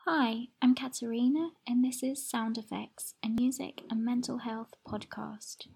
Hi, I'm Katerina, and this is Sound Effects, a music and mental health podcast.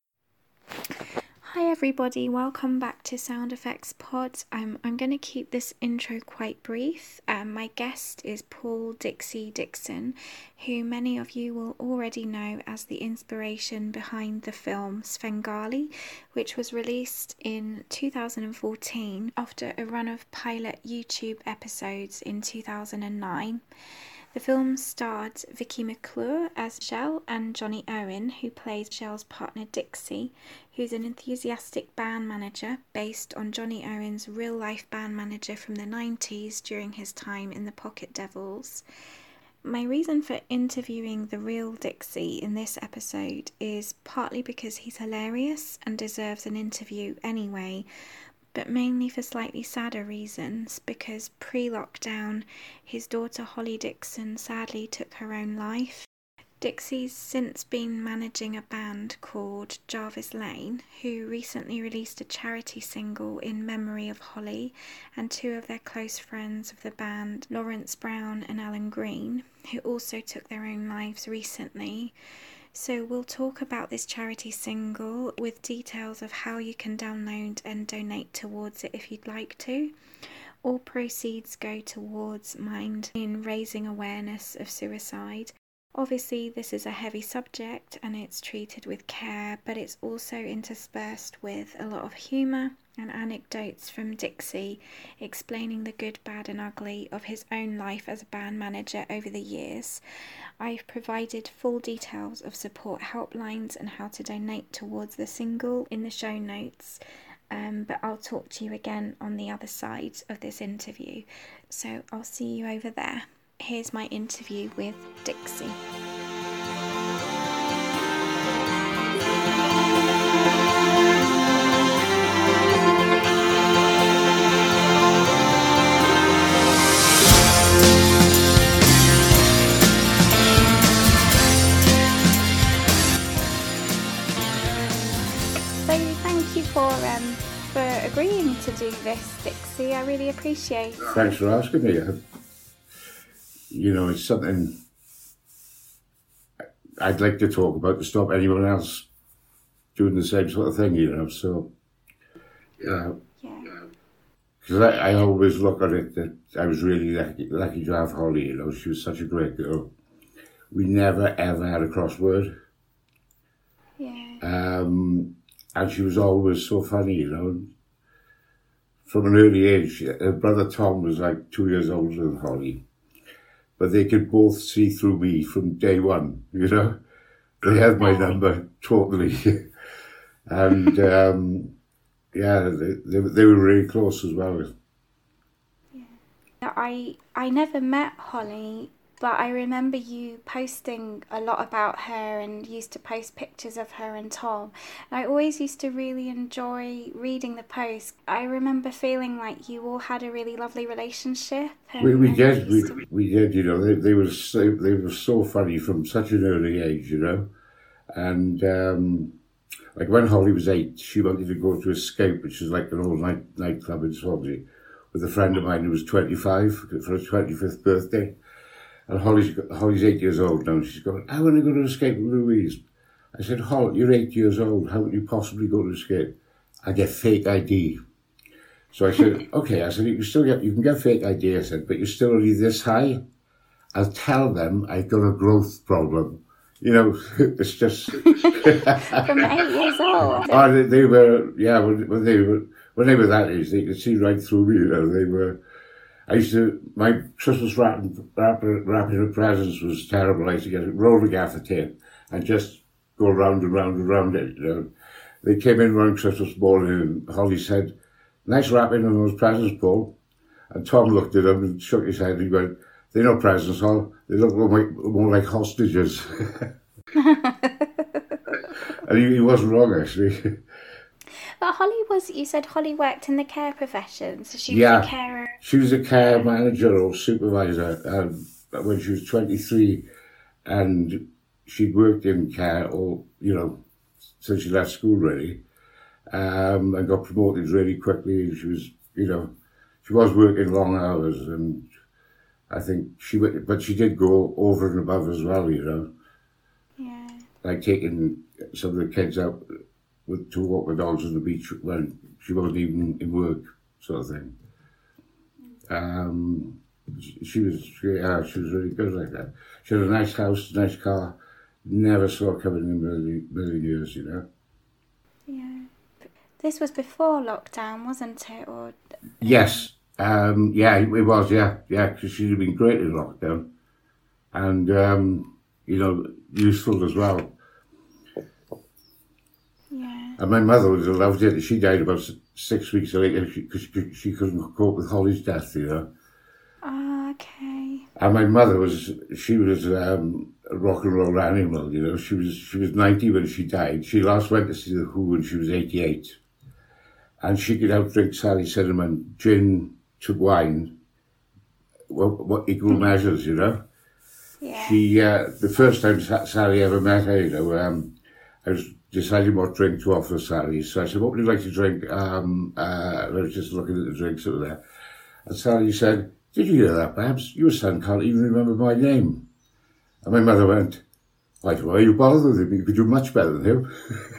Hi everybody, welcome back to Sound Effects Pod. I'm going to keep this intro quite brief. My guest is Paul Dixie Dixon, who many of you will already know as the inspiration behind the film Svengali, which was released in 2014 after a run of pilot YouTube episodes in 2009. The film starred Vicky McClure as Shell and Johnny Owen, who plays Shell's partner Dixie, who's an enthusiastic band manager based on Johnny Owen's real-life band manager from the 90s during his time in the Pocket Devils. My reason for interviewing the real Dixie in this episode is partly because he's hilarious and deserves an interview anyway, but mainly for slightly sadder reasons, because pre-lockdown, his daughter Holly Dixon sadly took her own life. Dixie's since been managing a band called Jarvis Lane, who recently released a charity single in memory of Holly and two of their close friends of the band, Lawrence Brown and Alan Green, who also took their own lives recently. So we'll talk about this charity single with details of how you can download and donate towards it if you'd like to. All proceeds go towards Mind in raising awareness of suicide. Obviously, this is a heavy subject and it's treated with care, but it's also interspersed with a lot of humour and anecdotes from Dixie explaining the good, bad and ugly of his own life as a band manager over the years. I've provided full details of support helplines and how to donate towards the single in the show notes, but I'll talk to you again on the other side of this interview. So I'll see you over there. Here's my interview with Dixie. So thank you for agreeing to do this, Dixie. I really appreciate it. Thanks for asking me. You know, it's something I'd like to talk about to stop anyone else doing the same sort of thing, you know, so, yeah. Because I always look at it that I was really lucky to have Holly, you know, she was such a great girl. We never ever had a crossword. Yeah. And she was always so funny, you know. From an early age, her brother Tom was like 2 years older than Holly. But they could both see through me from day one, you know. They had my number totally. And, yeah, they were really close as well. Yeah. I never met Holly, but I remember you posting a lot about her and used to post pictures of her and Tom. And I always used to really enjoy reading the posts. I remember feeling like you all had a really lovely relationship. We did, you know, they were so funny from such an early age, you know. And like when Holly was 8, she wanted to go to Escape, which is like an old nightclub in Swansea, with a friend of mine who was 25 for his 25th birthday. And Holly's 8 years old now, and she's going, I want to go to Escape with Louise. I said, Holly, you're 8 years old, how would you possibly go to Escape? I get fake ID. So I said, okay, I said, you can get fake ID, I said, but you're still only this high. I'll tell them I've got a growth problem. You know, it's just... From 8 years old? Oh, they were, yeah, when they were that age, they could see right through me, you know, they were... my Christmas wrapping of presents was terrible. I used to get a roll of gaffer tape and just go round and round and round it, you know. They came in around Christmas morning and Holly said, nice wrapping on those presents, Paul. And Tom looked at him and shook his head and he went, they're not presents, Hol. They look more like hostages. And he wasn't wrong, actually. But you said Holly worked in the care profession, so she was a carer. She was a care manager or supervisor when she was 23, and she'd worked in care all, you know, since she left school really, and got promoted really quickly. She was, you know, she was working long hours, and I think she went, but she did go over and above as well, you know. Yeah. Like taking some of the kids out to walk the dogs on the beach when she wasn't even in work, sort of thing. She was really good like that. She had a nice house, nice car. Never saw her coming in a million years, you know. Yeah. This was before lockdown, wasn't it? Or Yes. Yeah, it was, yeah, because she'd been great in lockdown. And, you know, useful as well. Yeah. And my mother would have loved it. She died about 6 weeks later because she couldn't cope with Holly's death, you know. Oh, okay. And my mother was a rock and roll animal, you know. She was 90 when she died. She last went to see The Who when she was 88. And she could outdrink Sally Cinnamon, gin to wine, what equal measures, you know. Yeah. She, the first time Sally ever met her, you know, I was deciding what drink to offer Sally. So I said, what would you like to drink? I was just looking at the drinks over there. And Sally said, did you hear that, Babs? Your son can't even remember my name. And my mother went, why are you bothered with him? You could do much better than him.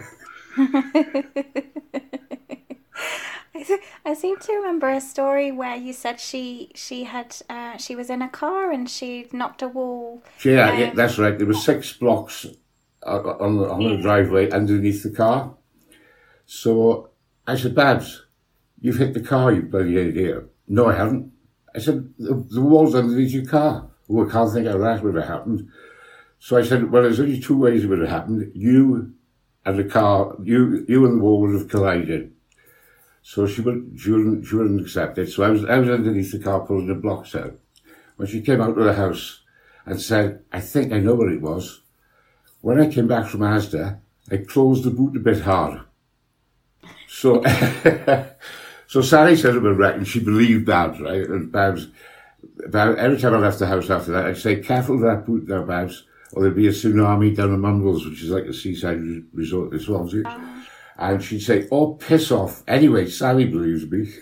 I seem to remember a story where you said she was in a car and she'd knocked a wall. Yeah, that's right. There were 6 blocks on the driveway underneath the car. So I said, Babs, you've hit the car, you bloody idiot. No, I haven't. I said, the wall's underneath your car. Oh, I can't think how that would have happened. So I said, well, there's only 2 ways it would have happened. You and the car, you and the wall would have collided. So she wouldn't accept it. So I was underneath the car pulling the blocks out. When she came out of the house and said, I think I know what it was. When I came back from Asda, I closed the boot a bit hard. So, so Sally said it was wrecked and she believed Babs, right? And Babs, every time I left the house after that, I'd say, careful with that boot now, Babs, or there'd be a tsunami down in Mumbles, which is like a seaside resort in Swansea. And she'd say, oh, piss off. Anyway, Sally believes me.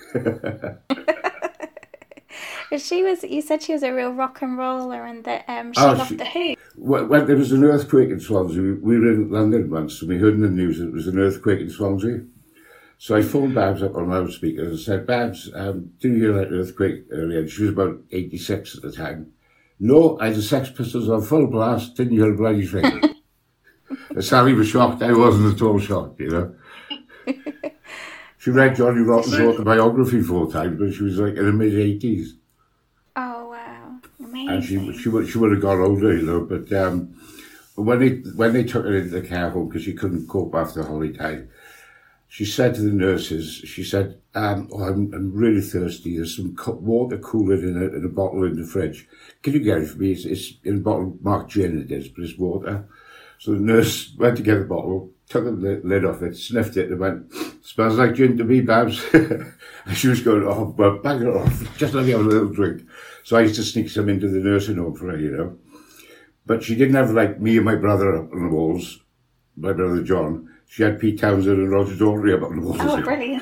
You said she was a real rock and roller and that she loved The Who. When there was an earthquake in Swansea, we were in London once and we heard in the news that there was an earthquake in Swansea. So I phoned Babs up on loudspeaker and said, Babs, did you hear that earthquake earlier? And she was about 86 at the time. No, I had the Sex Pistols on full blast, didn't hear a bloody thing. And Sally was shocked, I wasn't at all shocked, you know. She read Johnny Rotten's autobiography 4 times, but she was like in her mid-80s. Oh, wow. Amazing. And she would have got older, you know, but when they took her into the care home because she couldn't cope after Holly died, she said to the nurses, she said, I'm really thirsty. There's some water cooler in a bottle in the fridge. Can you get it for me? It's in a bottle marked gin it is, but it's water. So the nurse went to get the bottle, took the lid off it, sniffed it and went, smells like gin to me, Babs. And she was going, oh, well, bag it off. Just let me have a little drink. So I used to sneak some into the nursing home for her, you know. But she didn't have like me and my brother up on the walls, my brother John. She had Pete Townsend and Roger Daltrey up on the walls. Oh, brilliant.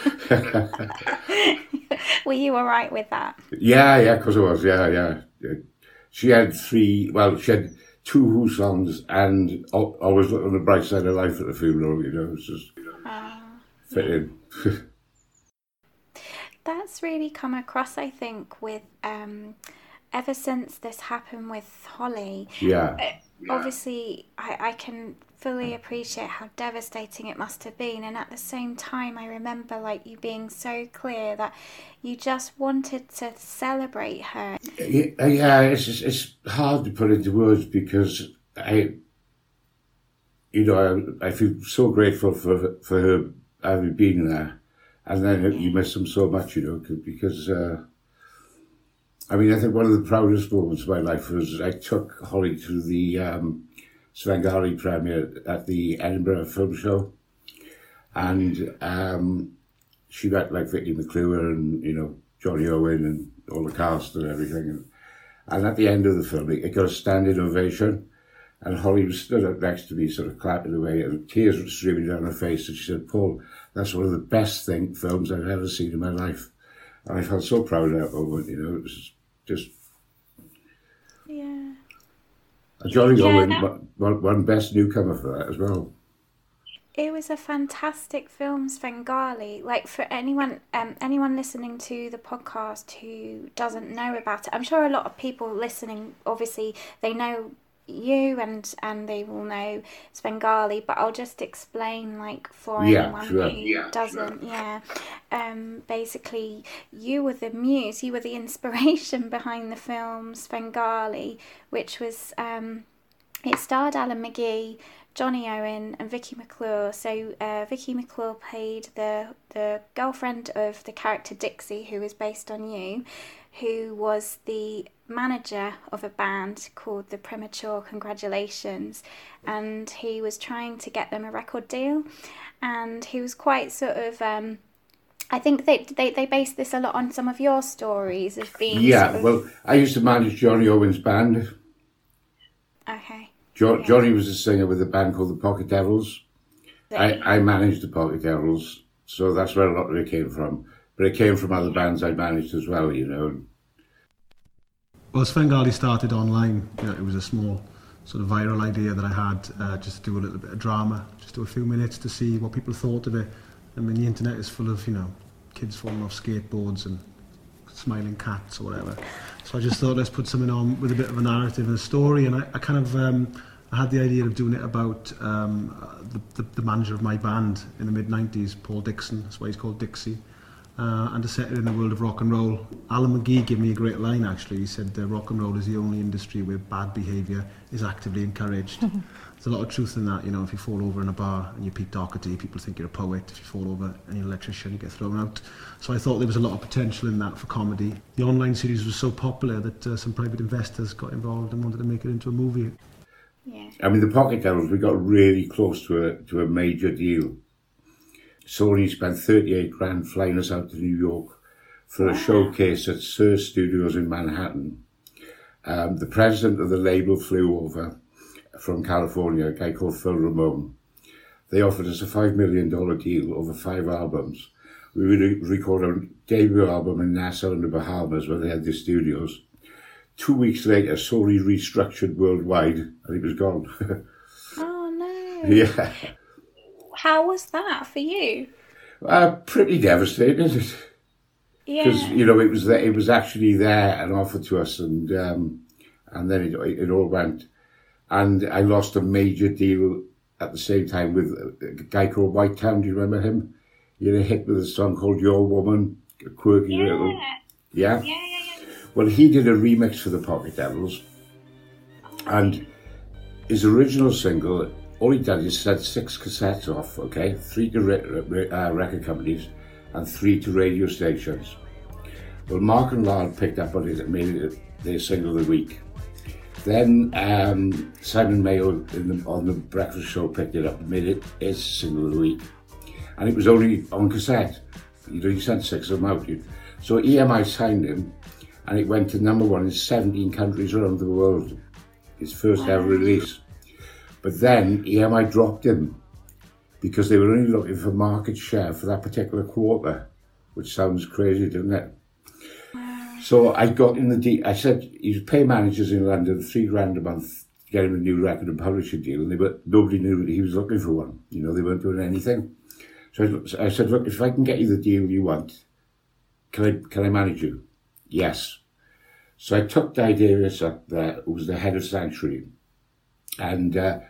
Were you all right with that? Yeah, of course I was, yeah. She had 2 Who songs and always look on the bright side of life at the funeral, you know. It's just fit in. That's really come across, I think, with ever since this happened with Holly. Yeah. Obviously, I can fully appreciate how devastating it must have been, and at the same time I remember like you being so clear that you just wanted to celebrate her. Yeah, it's hard to put into words because I feel so grateful for her having been there, and then you miss them so much, you know, because I think one of the proudest moments of my life was I took Holly to the Svengali premiere at the Edinburgh Film Show, and she met like Vicky McClure and, you know, Johnny Owen and all the cast and everything, and at the end of the film it got a standing ovation, and Holly was stood up next to me sort of clapping away and tears were streaming down her face, and she said, Paul, that's one of the best films I've ever seen in my life. And I felt so proud of that moment, you know. It was just Johnny Yeah, Owen won Best Newcomer for that as well. it was a fantastic film, Svengali. Like for anyone listening to the podcast who doesn't know about it, I'm sure a lot of people listening, obviously, they know you and they will know Svengali, but I'll just explain like for Yeah, anyone sure. who doesn't. Yeah, basically, you were the muse, you were the inspiration behind the film Svengali, which was it starred Alan McGee, Johnny Owen, and Vicky McClure. So Vicky McClure played the girlfriend of the character Dixie, who is based on you, who was the manager of a band called the Premature Congratulations, and he was trying to get them a record deal, and he was quite sort of. I think they based this a lot on some of your stories of being. Yeah, sort of... well, I used to manage Johnny Owen's band. Okay. Johnny was a singer with a band called the Pocket Devils. I managed the Pocket Devils, so that's where a lot of it came from. But it came from other bands I managed as well, you know. Well, Svengali started online. You know, it was a small sort of viral idea that I had, just to do a little bit of drama, just do a few minutes to see what people thought of it. I mean, the internet is full of, you know, kids falling off skateboards and smiling cats or whatever. So I just thought, let's put something on with a bit of a narrative and a story. And I kind of I had the idea of doing it about the manager of my band in the mid-90s, Paul Dixon. That's why he's called Dixie. And to set it in the world of rock and roll. Alan McGee gave me a great line, actually. He said, rock and roll is the only industry where bad behaviour is actively encouraged. There's a lot of truth in that. You know, if you fall over in a bar and you're Pete Doherty, people think you're a poet. If you fall over and you're an electrician, you get thrown out. So I thought there was a lot of potential in that for comedy. The online series was so popular that some private investors got involved and wanted to make it into a movie. Yeah. I mean, the Pocket Devils, we got really close to a major deal. Sony spent 38 grand flying us out to New York for a showcase at Sir Studios in Manhattan. The president of the label flew over from California, a guy called Phil Ramone. They offered us a $5 million deal over 5 albums. We would record our debut album in Nassau in the Bahamas where they had the studios. 2 weeks later, Sony restructured worldwide and it was gone. Oh no. Yeah. How was that for you? Pretty devastating, isn't it? Yeah. Because, you know, it was actually there and offered to us, and then it all went. And I lost a major deal at the same time with a guy called White Town. Do you remember him? He had a hit with a song called Your Woman, a quirky little... Yeah? Yeah. Well, he did a remix for the Pocket Devils, and his original single... All he did is set 6 cassettes off, okay? 3 to record companies and 3 to radio stations. Well, Mark and Lard picked up on it and made it their single of the week. Then Simon Mayo on the breakfast show picked it up and made it his single of the week. And it was only on cassette. You know, he sent 6 of them out. So EMI signed him and it went to #1 in 17 countries around the world. His first ever release. But then EMI dropped him because they were only looking for market share for that particular quarter, which sounds crazy, doesn't it? So I got in I said, you pay managers in London $3 grand a month to get him a new record and publishing deal, and nobody knew that he was looking for one. You know, they weren't doing anything. So I said, look, if I can get you the deal you want, can I manage you? Yes. So I took Di Davis up there, who was the head of Sanctuary. And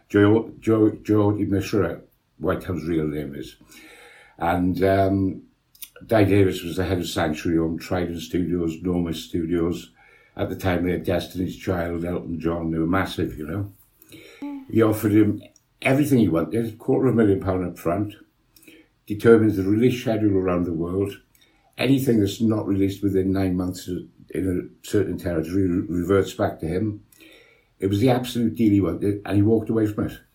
Jody Mishra, Whitehall's real name is. And Di Davis was the head of Sanctuary, owned Trident Studios, Normus Studios. At the time they had Destiny's Child, Elton John, they were massive, you know. He offered him everything he wanted, £250,000 up front, determines the release schedule around the world. Anything that's not released within 9 months in a certain territory reverts back to him. It was the absolute deal he wanted, and he walked away from it.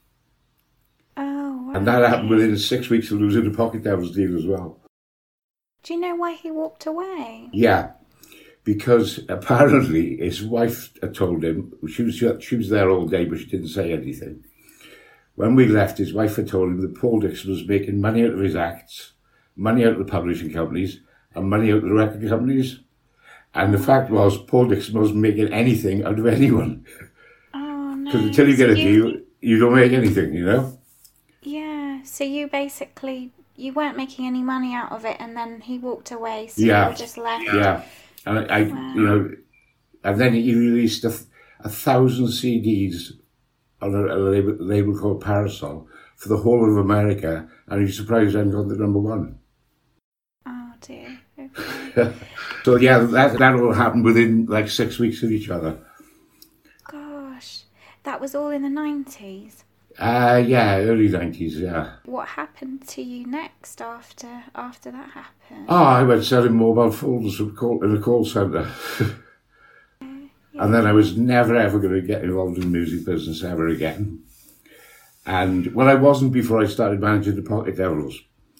Oh, wow. And that happened within 6 weeks of losing the Pocket Devils deal as well. Do you know why he walked away? Yeah, because apparently his wife had told him, she was there all day, but she didn't say anything. When we left, his wife had told him that Paul Dixon was making money out of his acts, money out of the publishing companies, and money out of the record companies. And the fact was, Paul Dixon wasn't making anything out of anyone. Because until you get a deal, you don't make anything, you know? Yeah, so you basically, you weren't making any money out of it, and then he walked away, so Yeah. you were just left. Yeah. And I Wow. you know, and then he released 1,000 CDs on a label called Parasol for the whole of America, and he's surprised I hadn't got the number one. Oh dear. Okay. So yeah, that all happened within like 6 weeks of each other. Gosh, that was all in the 90s. Yeah, early 90s, yeah. What happened to you next after that happened? Oh, I went selling mobile phones in a call centre. And then I was never ever going to get involved in the music business ever again. And well, I wasn't before I started managing the Pocket Devils,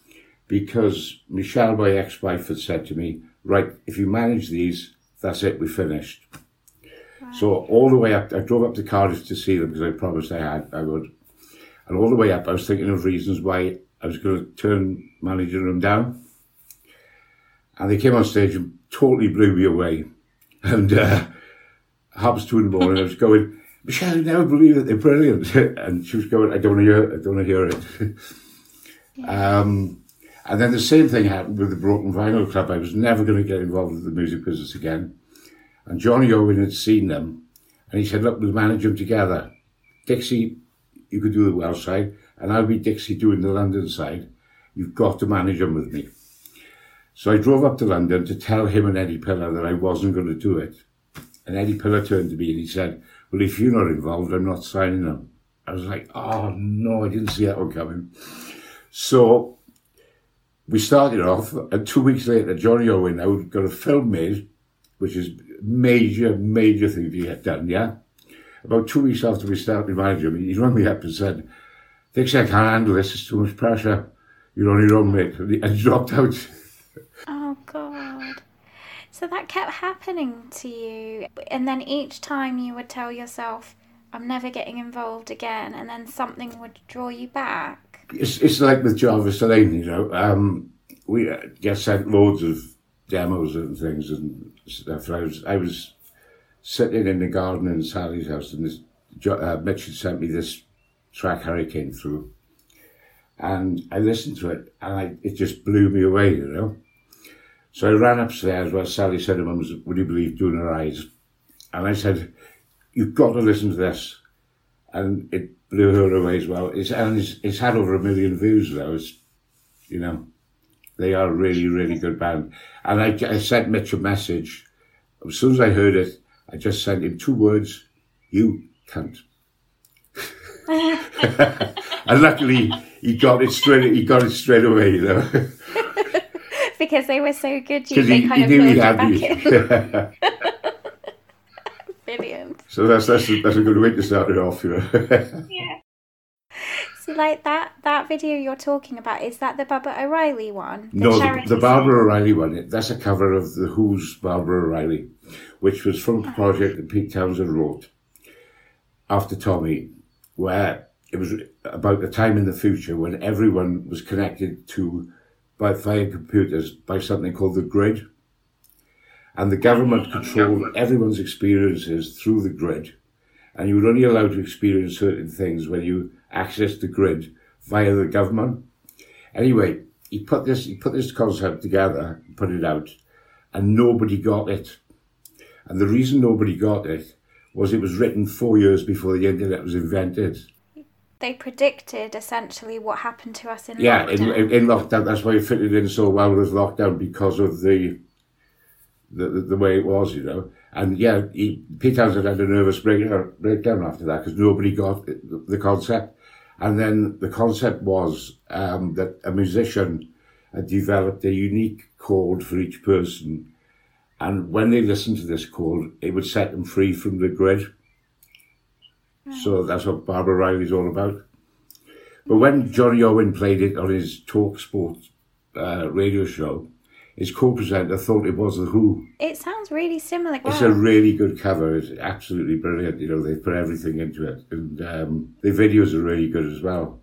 because Michelle, my ex-wife, had said to me, right, if you manage these, that's it, we're finished. Right. So all the way up, I drove up to Cardiff to see them because I promised I would. And all the way up, I was thinking of reasons why I was going to turn managing them down. And they came on stage and totally blew me away. And 2:30 in the morning, I was going, Michelle, I never believe that they're brilliant. And she was going, I don't want to hear it. Yeah. And then the same thing happened with the Broken Vinyl Club. I was never going to get involved with the music business again. And Johnny Owen had seen them, and he said, look, we'll manage them together. Dixie, you could do the Welsh side, and I'll be Dixie doing the London side. You've got to manage them with me. So I drove up to London to tell him and Eddie Pillar that I wasn't going to do it. And Eddie Pillar turned to me and he said, well, if you're not involved, I'm not signing them. I was like, oh, no, I didn't see that one coming. So we started off, and 2 weeks later, Johnny Owen now got a film made, which is major thing to get done, yeah? About 2 weeks after we started managing him, he rang me up and said, Dixie, I can't handle this, it's too much pressure. You're on your own, mate. And he dropped out. Oh God. So that kept happening to you, and then each time you would tell yourself, I'm never getting involved again, and then something would draw you back. It's like with Jarvis Lane, you know. We get sent loads of demos and things and stuff. I was sitting in the garden in Sally's house, and Mitch had sent me this track Hurricane through, and I listened to it, and it just blew me away, you know. So I ran upstairs where Sally said to Mum, would you believe, doing her eyes? And I said, you've got to listen to this. And it blew her away as well. It's had over 1 million views though. It's, you know, they are a really good band. And I sent Mitch a message. As soon as I heard it, I just sent him 2 words, you cunt. And luckily he got it straight away, you know. Because they were so good, Because they he kind of knew he pulled had you me. back in. Brilliant. So that's a good way to start it off, you know. Yeah. So like that video you're talking about, is that the Barbara O'Reilly one? No, charity the Barbara song? O'Reilly one, that's a cover of The Who's Barbara O'Reilly, which was from a project that Pete Townsend wrote after Tommy, where it was about a time in the future when everyone was connected via computers by something called the grid. And the government controlled everyone's experiences through the grid. And you were only allowed to experience certain things when you accessed the grid via the government. Anyway, he put this concept together, put it out, and nobody got it. And the reason nobody got it was it was written 4 years before the internet was invented. They predicted essentially what happened to us in lockdown. Yeah, in lockdown. That's why it fitted in so well with lockdown, because of the way it was, you know. And yeah, Pete Townsend had a nervous breakdown after that because nobody got the concept. And then the concept was that a musician had developed a unique chord for each person. And when they listened to this chord, it would set them free from the grid. So that's what Barbara O'Reilly's all about. But when Johnny Owen played it on his Talk Sport radio show, his co-presenter thought it was The Who. It sounds really similar. It's a really good cover. It's absolutely brilliant. You know, they've put everything into it. And the videos are really good as well.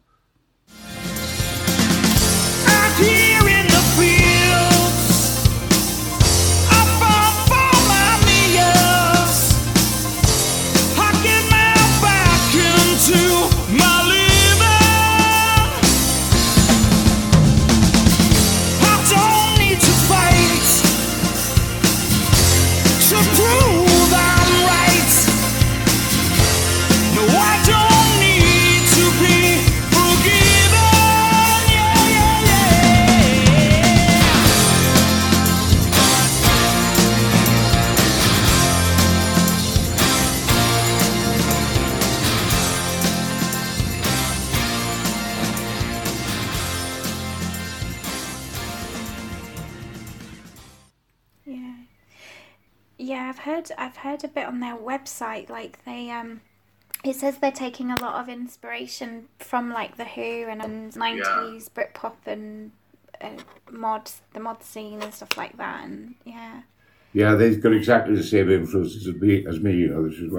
Out here in the fields, up on my knees, I get my back heard a bit on their website. Like they it says they're taking a lot of inspiration from like the Who and 90s Britpop and the mod scene and stuff like that. And yeah, they've got exactly the same influences as me. You know, this is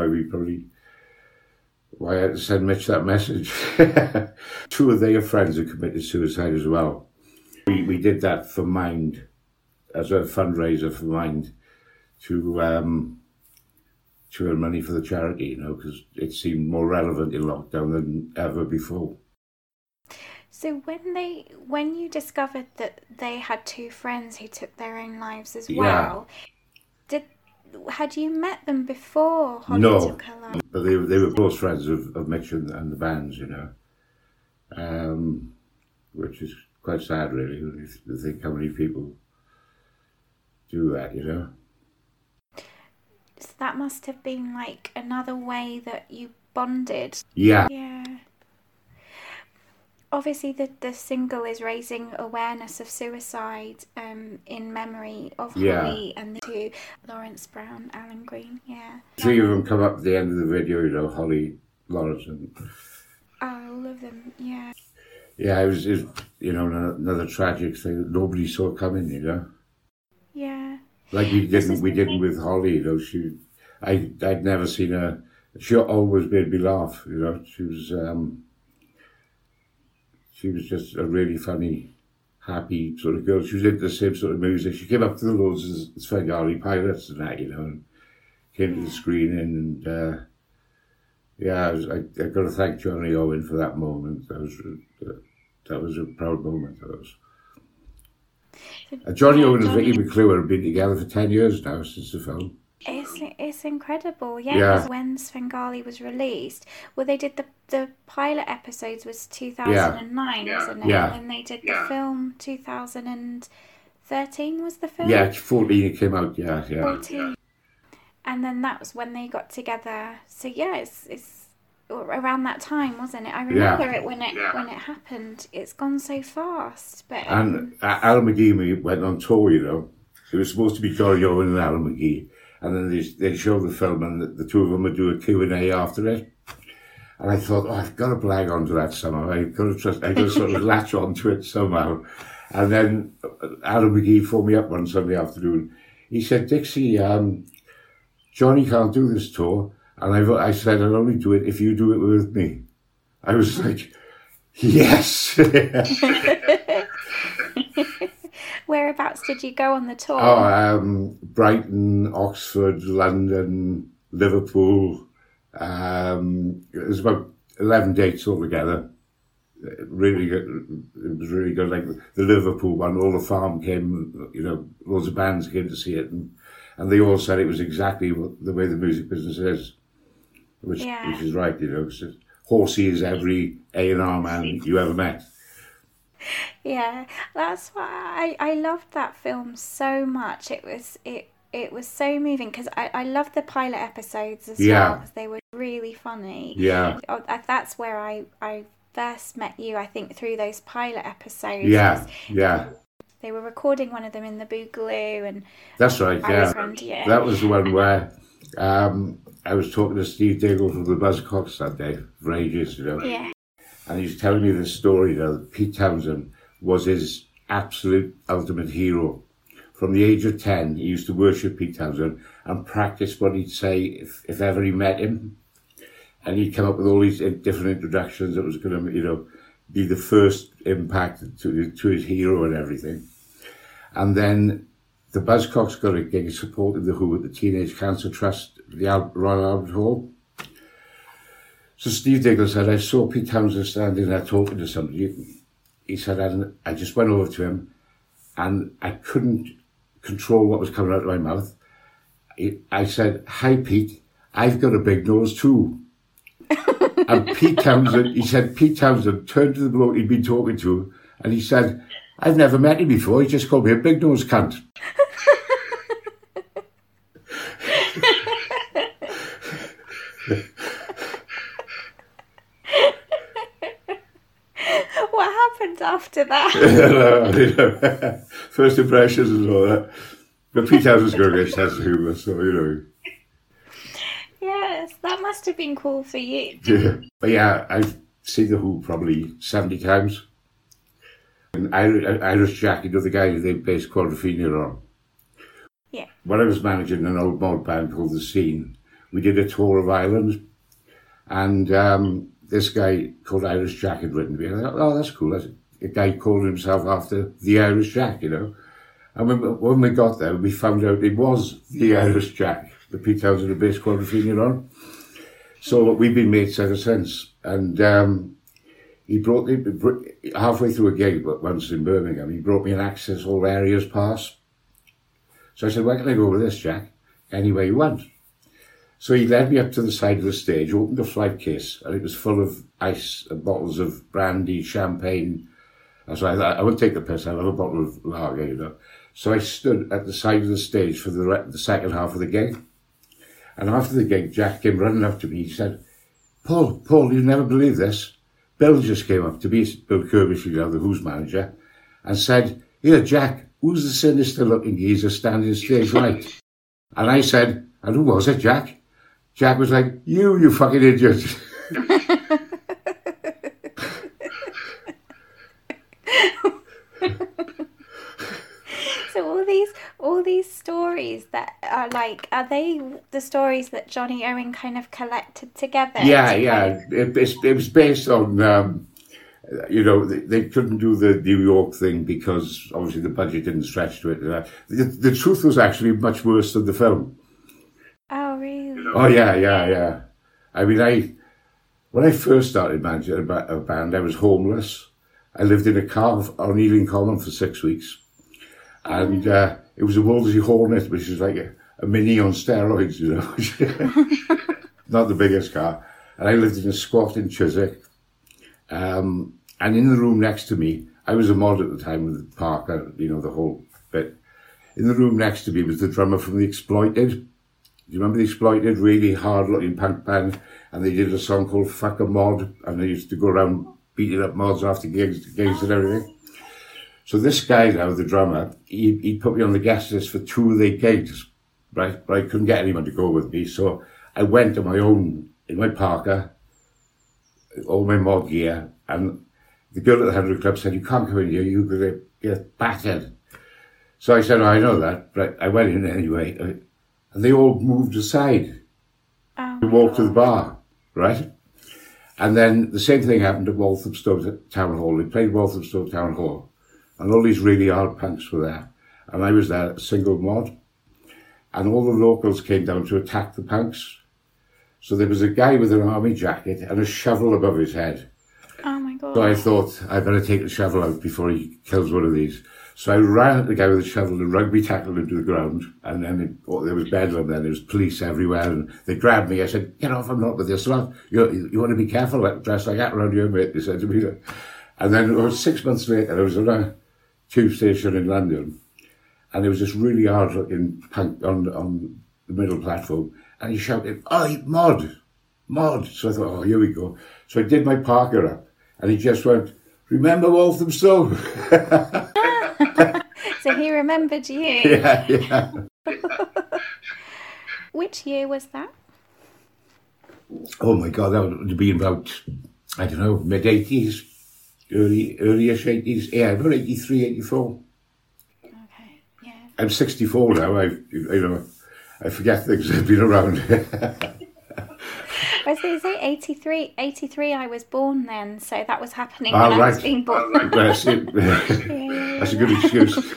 why I had to send Mitch that message. 2 of their friends have committed suicide as well. We did that for Mind, as a fundraiser for Mind, to earn money for the charity, you know, because it seemed more relevant in lockdown than ever before. So when you discovered that they had 2 friends who took their own lives as well, had you met them before Holly took her life? But they were close friends of Mitch and the bands, you know, which is quite sad, really, to think how many people do that, you know. So that must have been like another way that you bonded. Yeah. Yeah. Obviously, the single is raising awareness of suicide in memory of Holly and the 2, Lawrence Brown, Alan Green, 3 of them come up at the end of the video, you know, Holly, Lawrence and... all of them, yeah. Yeah, it was you know, another tragic thing that nobody saw coming, you know. Yeah. Like we didn't with Holly, you know. I'd never seen her. She always made me laugh, you know. She was just a really funny, happy sort of girl. She was into the same sort of music. She came up to the loads as Svengali Pilots and that, you know, and came to the screening. And I got to thank Johnny Owen for that moment. That was a proud moment. That was. Johnny Owen and Vicky McClure have been together for 10 years now since the film. It's incredible, because when Svengali was released, well, they did the pilot episodes was 2009, wasn't it? Yeah. And then they did the film 2013 was the film? Yeah, 14 it came out, 14. And then that was when they got together. So it's around that time, wasn't it? I remember it when it happened. It's gone so fast. But and Alan McGee went on tour, you know. It was supposed to be Johnny Owen and Alan McGee. And then they showed the film and the 2 of them would do a Q&A after it. And I thought, I've got to blag onto that somehow. I've got to sort of latch onto it somehow. And then Alan McGee phoned me up one Sunday afternoon. He said, Dixie, Johnny can't do this tour. And I said, I'll only do it if you do it with me. I was like, yes. Whereabouts did you go on the tour? Brighton, Oxford, London, Liverpool. It was about 11 dates altogether. Really good. It was really good. Like the Liverpool one, all the farm came, you know, loads of bands came to see it. And they all said it was exactly the way the music business is. Which is right, you know. Horsey is every A&R man you ever met. Yeah, that's why I loved that film so much. It was so moving because I loved the pilot episodes as well because they were really funny. Yeah, that's where I first met you. I think through those pilot episodes. Yeah. They were recording one of them in the Boogaloo, and that's right. That was the one where I was talking to Steve Diggle from the Buzzcocks that day for ages, you know. Yeah. And he's telling me this story, you know, that Pete Townsend was his absolute ultimate hero. From the age of 10, he used to worship Pete Townsend and practice what he'd say if ever he met him. And he'd come up with all these different introductions that was going to, you know, be the first impact to his hero and everything. And then the Buzzcocks got a gig supporting the Who at the Teenage Cancer Trust, the Royal Albert Hall. So Steve Diggle said, I saw Pete Townsend standing there talking to somebody. He said, and I just went over to him and I couldn't control what was coming out of my mouth. I said, hi Pete, I've got a big nose too. And Pete Townsend turned to the bloke he'd been talking to and he said, I've never met him before, he just called me a big nose cunt. What happened after that? First impressions and all that. But Pete Townsend's got a good sense of humour, so, you know. must have been cool for you. Yeah. But yeah, I've seen The Who probably 70 times. And Irish Jack, you know, the guy who they based Quadrophenia on. Yeah. When I was managing an old mod band called The Scene, we did a tour of Ireland, and this guy called Irish Jack had written me. And I thought, oh, that's cool. That's a guy called himself after the Irish Jack, you know. And when we got there, we found out it was the Irish Jack, the Pete Townsend had based Quadrophenia on. So we've been mates ever since. And he brought me, halfway through a gig once in Birmingham, he brought me an Access All Areas pass. So I said, where can I go with this, Jack? Anywhere you want. So he led me up to the side of the stage, opened a flight case, and it was full of ice and bottles of brandy, champagne. So I thought, I won't take the piss, I'll have a bottle of lager, you know. So I stood at the side of the stage for the second half of the gig. And after the gig, Jack came running up to me. He said, Paul, you'll never believe this. Bill just came up to me, Bill Kirby, you know, the Who's manager, and said, here, Jack, who's the sinister-looking geezer standing stage right? And I said, and who was it, Jack? Jack was like, you fucking idiot. So all these stories that are like, are they the stories that Johnny Owen kind of collected together? Yeah. It was based on, you know, they couldn't do the New York thing because obviously the budget didn't stretch to it. The truth was actually much worse than the film. Oh, really? Oh, yeah. I mean, when I first started managing a band, I was homeless. I lived in a car on Ealing Common for 6 weeks. And it was a Wolseley Hornet, which is like a mini on steroids, you know. Not the biggest car. And I lived in a squat in Chiswick. And in the room next to me, I was a mod at the time with Parker, you know, the whole bit. In the room next to me was the drummer from The Exploited. Do you remember The Exploited? Really hard-looking punk band. And they did a song called Fuck a Mod. And they used to go around beating up mods after gigs and everything. So this guy now, the drummer, he put me on the guest list for 2 of their gigs, right? But I couldn't get anyone to go with me. So I went on my own, in my Parker, all my mod gear. And the girl at the 100 Club said, you can't come in here, you're going to get battered. So I said, oh, I know that. But I went in anyway. And they all moved aside to walk to the bar, right? And then the same thing happened at Walthamstow Town Hall. They played Walthamstow Town Hall. And all these really hard punks were there. And I was there, a single mod. And all the locals came down to attack the punks. So there was a guy with an army jacket and a shovel above his head. Oh my God. So I thought, I better take the shovel out before he kills one of these. So I ran at the guy with the shovel and rugby tackled him to the ground. And then there was bedlam then, there was police everywhere. And they grabbed me. I said, get off, I'm not with this lot. You want to be careful, dress like that around here, mate, they said to me. And then 6 months later, I was on a tube station in London, and there was this really hard-looking punk on the middle platform, and he shouted, "Oi, mod!" So I thought, oh, here we go. So I did my Parker up, and he just went, "Remember Walthamstow?" So he remembered you. Yeah. Which year was that? Oh my God, that would have been about, I don't know, mid-80s. Early-ish 80s, yeah, about 83, 84. Okay, yeah. I'm 64 now. I forget things. I've been around. I was going to say 83. I was born then, so that was happening when I was being born. That's it. That's a good excuse.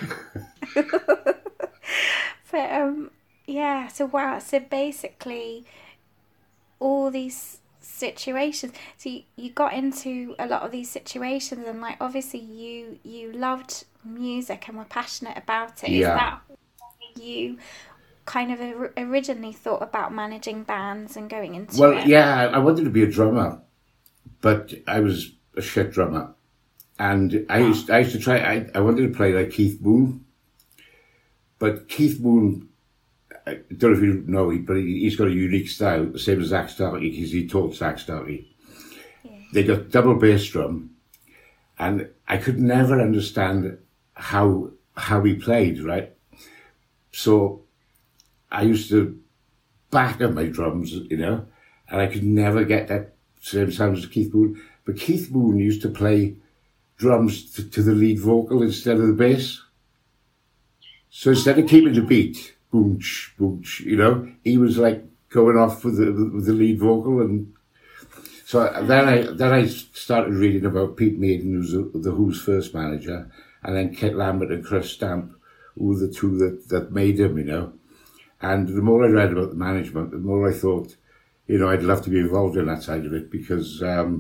But yeah. So wow. So basically, all these situations. So you got into a lot of these situations, and like obviously you loved music and were passionate about it. Yeah. Is that you kind of originally thought about managing bands and going into it? Well, yeah, I wanted to be a drummer, but I was a shit drummer, and I used to try. I wanted to play like Keith Moon, but Keith Moon, I don't know if you know, but he's got a unique style, the same as Zach Starkey, because he taught Zach Starkey. Yeah. They got double bass drum, and I could never understand how he played, right? So I used to back up my drums, you know, and I could never get that same sound as Keith Moon. But Keith Moon used to play drums to the lead vocal instead of the bass. So instead of keeping the beat, boom, boom, you know, he was like going off with the lead vocal. And so then I started reading about Pete Maiden, who's the Who's first manager, and then Kit Lambert and Chris Stamp, who were the two that made him, you know. And the more I read about the management, the more I thought, you know, I'd love to be involved in that side of it because,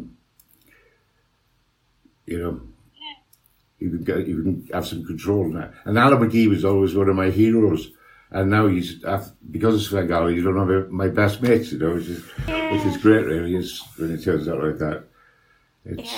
you know, you can have some control in that. And Alan McGee was always one of my heroes. And now he's, because of Svengali, you don't have my best mates, you know, which is great, really, when it turns out like that. It's,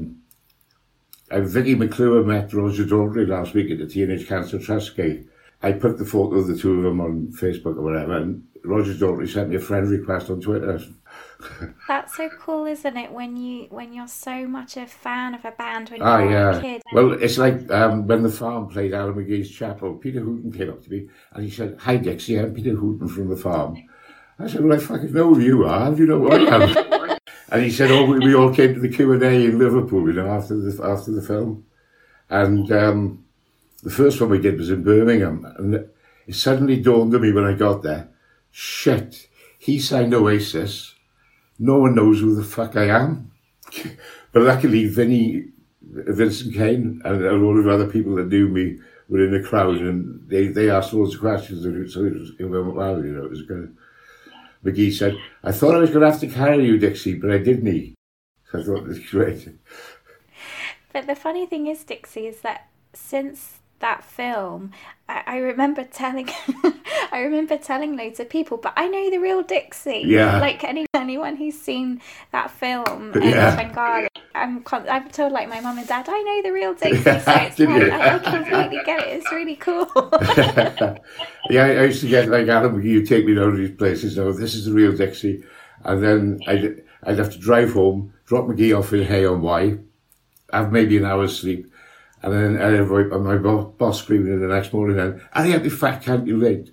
Vicky McClure met Roger Daltrey last week at the Teenage Cancer Trust gig. I put the photo of the two of them on Facebook or whatever, and Roger Daltrey sent me a friend request on Twitter. That's so cool, isn't it? When you're so much a fan of a band when you're a kid. Well, it's like when The Farm played Alan McGee's Chapel. Peter Hooton came up to me and he said, "Hi Dixie, I'm Peter Hooton from The Farm." I said, "Well, I fucking know who you are. How do you know who I am?" And he said, "Oh, we all came to the Q&A in Liverpool, you know, after the film." And the first one we did was in Birmingham, and it suddenly dawned on me when I got there, shit, he signed Oasis. No one knows who the fuck I am. But luckily, Vincent Kane, and a lot of other people that knew me were in the crowd, and they asked loads of questions, so it went well, you know, it was good. McGee said, "I thought I was going to have to carry you, Dixie, but I didn't." So I thought it was great. But the funny thing is, Dixie, is that since that film, I remember telling loads of people, but I know the real Dixie. Yeah. Like anyone who's seen that film, Svengali, I've told like my mum and dad, I know the real Dixie. So it's like, I completely get it. It's really cool. Yeah, I used to get like Alan McGee, you take me down to these places. Oh, this is the real Dixie, and then I'd have to drive home, drop McGee off in Hay-on-Wye, have maybe an hour's sleep. And then I'd have my boss screaming in the next morning, then, "Hurry up, you fat cunt, you're late."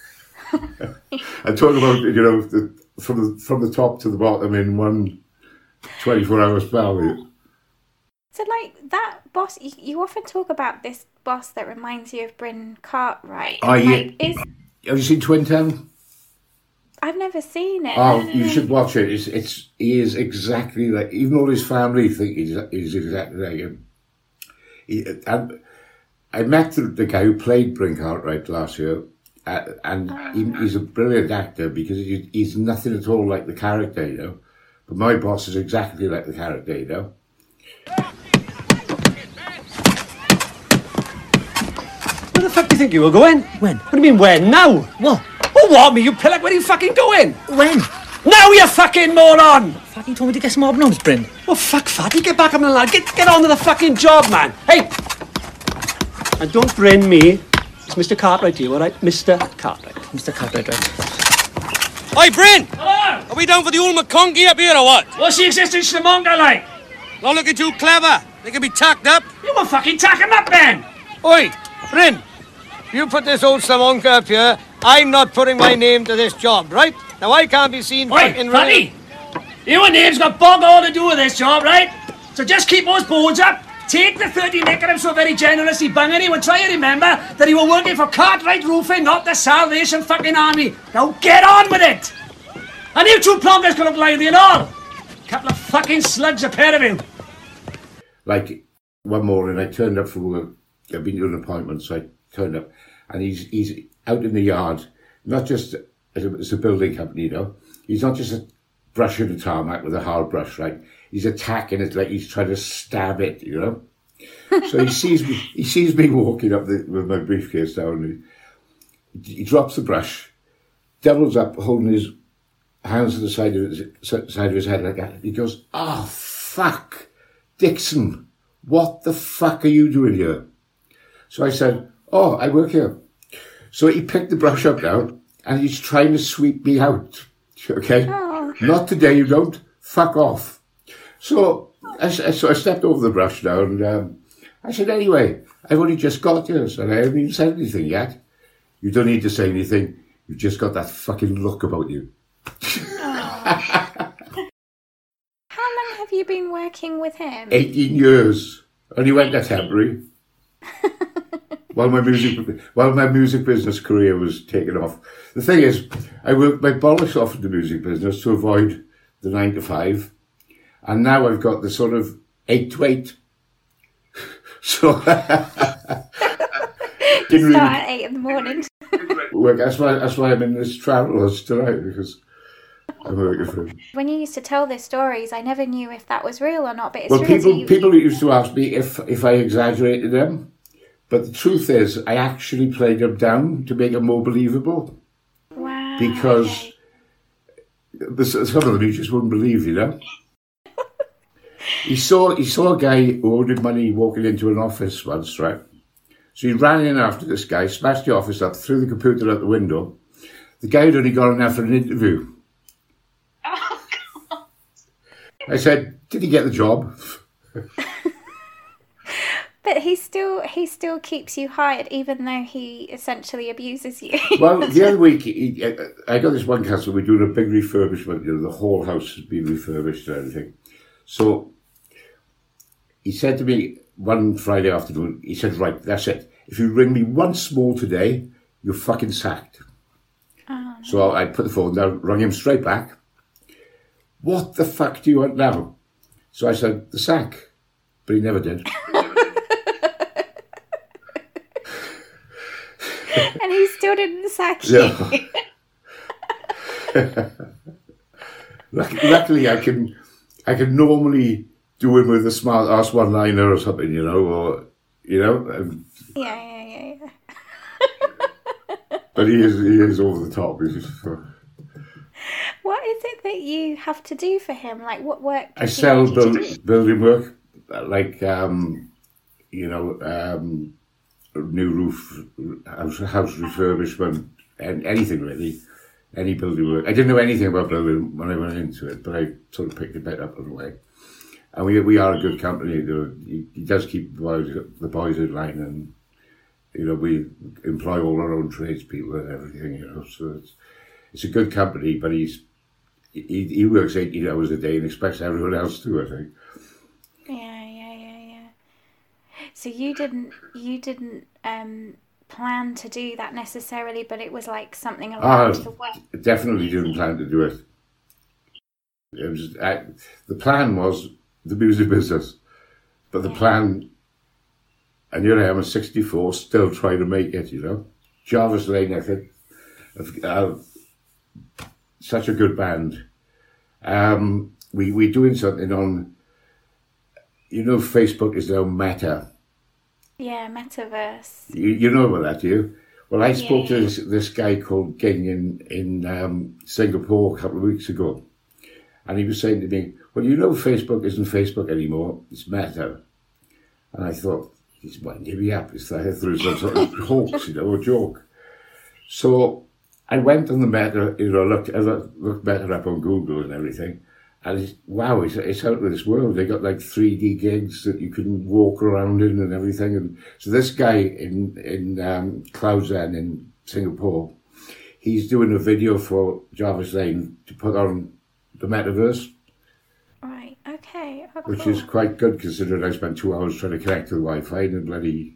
And talk about, you know, from the top to the bottom in one 24-hour spell. So, like, that boss, you often talk about this boss that reminds you of Bryn Cartwright. Oh, yeah. Have you seen Twin Town? I've never seen it. Oh, you should watch it. He is exactly like, even all his family think he's exactly like him. I met the guy who played Bryn Cartwright last year, and he's a brilliant actor because he's nothing at all like the character, you know. But my boss is exactly like the character, you know. Where the fuck do you think you were going? When? What do you mean when? Now? What? Oh, what? Me, you pillock? Where are you fucking going? When? Now, you fucking moron! Fatty told me to get some hobnobs, Bryn. Oh, fuck, Fatty, get back on the line. Get on to the fucking job, man. Hey! And don't bring me. It's Mr. Cartwright to you, all right? Mr. Cartwright. Mr. Cartwright, right. Oi, Bryn! Hello! Are we down for the old McConkey up here or what? What's the existing shamonga like? Not looking too clever. They can be tacked up. You were fucking tack him up, then! Oi, Bryn! You put this old Samonka up here. I'm not putting my name to this job, right? Now I can't be seen fucking... Oi, Fatty! You and Dave's got bog all to do with this job, right? So just keep those boards up. Take the 30 nick at him so very generously bunging him and try and remember that he were working for Cartwright Roofing, not the Salvation fucking Army. Now get on with it! And you two plonkers can look lively and all. Couple of fucking slugs, a pair of you. Like, one morning I turned up for work. I've been doing an appointment, so I turned up. And he's out in the yard, not just as a building company, you know. He's not just brushing the tarmac with a hard brush, right? He's attacking it like he's trying to stab it, you know. So he sees me walking up with my briefcase down. He drops the brush, doubles up, holding his hands to the side of his head like that. He goes, "Oh, fuck, Dixon, what the fuck are you doing here?" So I said, "Oh, I work here." So he picked the brush up now, and he's trying to sweep me out. Okay? Oh. "Not today, you don't. Fuck off." So I stepped over the brush now, and I said, "Anyway, I've only just got here, so I haven't even said anything yet." "You don't need to say anything. You've just got that fucking look about you." have you been working with him? 18 years. Only went there temporary. while my music business career was taking off. The thing is, I worked my bollocks off in the music business to avoid the 9 to 5. And now I've got the sort of 8 to 8. So You start at 8 in the morning. Work. That's why I'm in this Travelers tonight, because I'm working for him. When you used to tell these stories, I never knew if that was real or not. But it's Well, real. people used to ask me if I exaggerated them, but the truth is, I actually played them down to make them more believable. Wow. Because some of them you just wouldn't believe, you know. He saw a guy who ordered money walking into an office once, right? So he ran in after this guy, smashed the office up, threw the computer out the window. The guy had only gone in there for an interview. Oh, God. I said, did he get the job? But he still keeps you hired, even though he essentially abuses you. Well, the other week, I got this one customer, we're doing a big refurbishment, you know, the whole house has been refurbished and everything. So he said to me one Friday afternoon, he said, right, that's it. If you ring me once more today, you're fucking sacked. Oh, no. So I put the phone down, rang him straight back. What the fuck do you want now? So I said, the sack. But he never did. And he still didn't sack you. Yeah. Luckily, I can normally do him with a smart ass one-liner or something, you know, or, you know. Yeah. But he is over the top. He's just, What is it that you have to do for him? Like, what work? I sell building work, like, you know, new roof, house refurbishment, and anything really, any building work. I didn't know anything about building when I went into it, but I sort of picked it up on the way. And we are a good company. He does keep the boys in line, and you know, we employ all our own tradespeople and everything. You know, so it's a good company. But he works 18 hours a day and expects everyone else to, I think. Yeah. So you didn't plan to do that necessarily, but it was like something around the work. Definitely didn't plan to do it. It was the plan was the music business, but the plan, and here I am at 64, still trying to make it. You know, Jarvis Lane, I think, such a good band. We're doing something on, you know, Facebook is now Meta. Yeah, Metaverse. You know about that, do you? Well, I spoke to this guy called Ging in Singapore a couple of weeks ago, and he was saying to me, well, you know, Facebook isn't Facebook anymore, it's Meta. And I thought, he's winding me up. It's like through some sort of hoax, you know, a joke. So I went on the Meta, you know, looked Meta up on Google and everything. And it's out of this world. They got like 3D gigs that you can walk around in and everything. And so this guy in Clouds End in Singapore, he's doing a video for Jarvis Lane to put on the Metaverse. Right, okay. Oh, which cool. is quite good considering I spent 2 hours trying to connect to the Wi-Fi and bloody...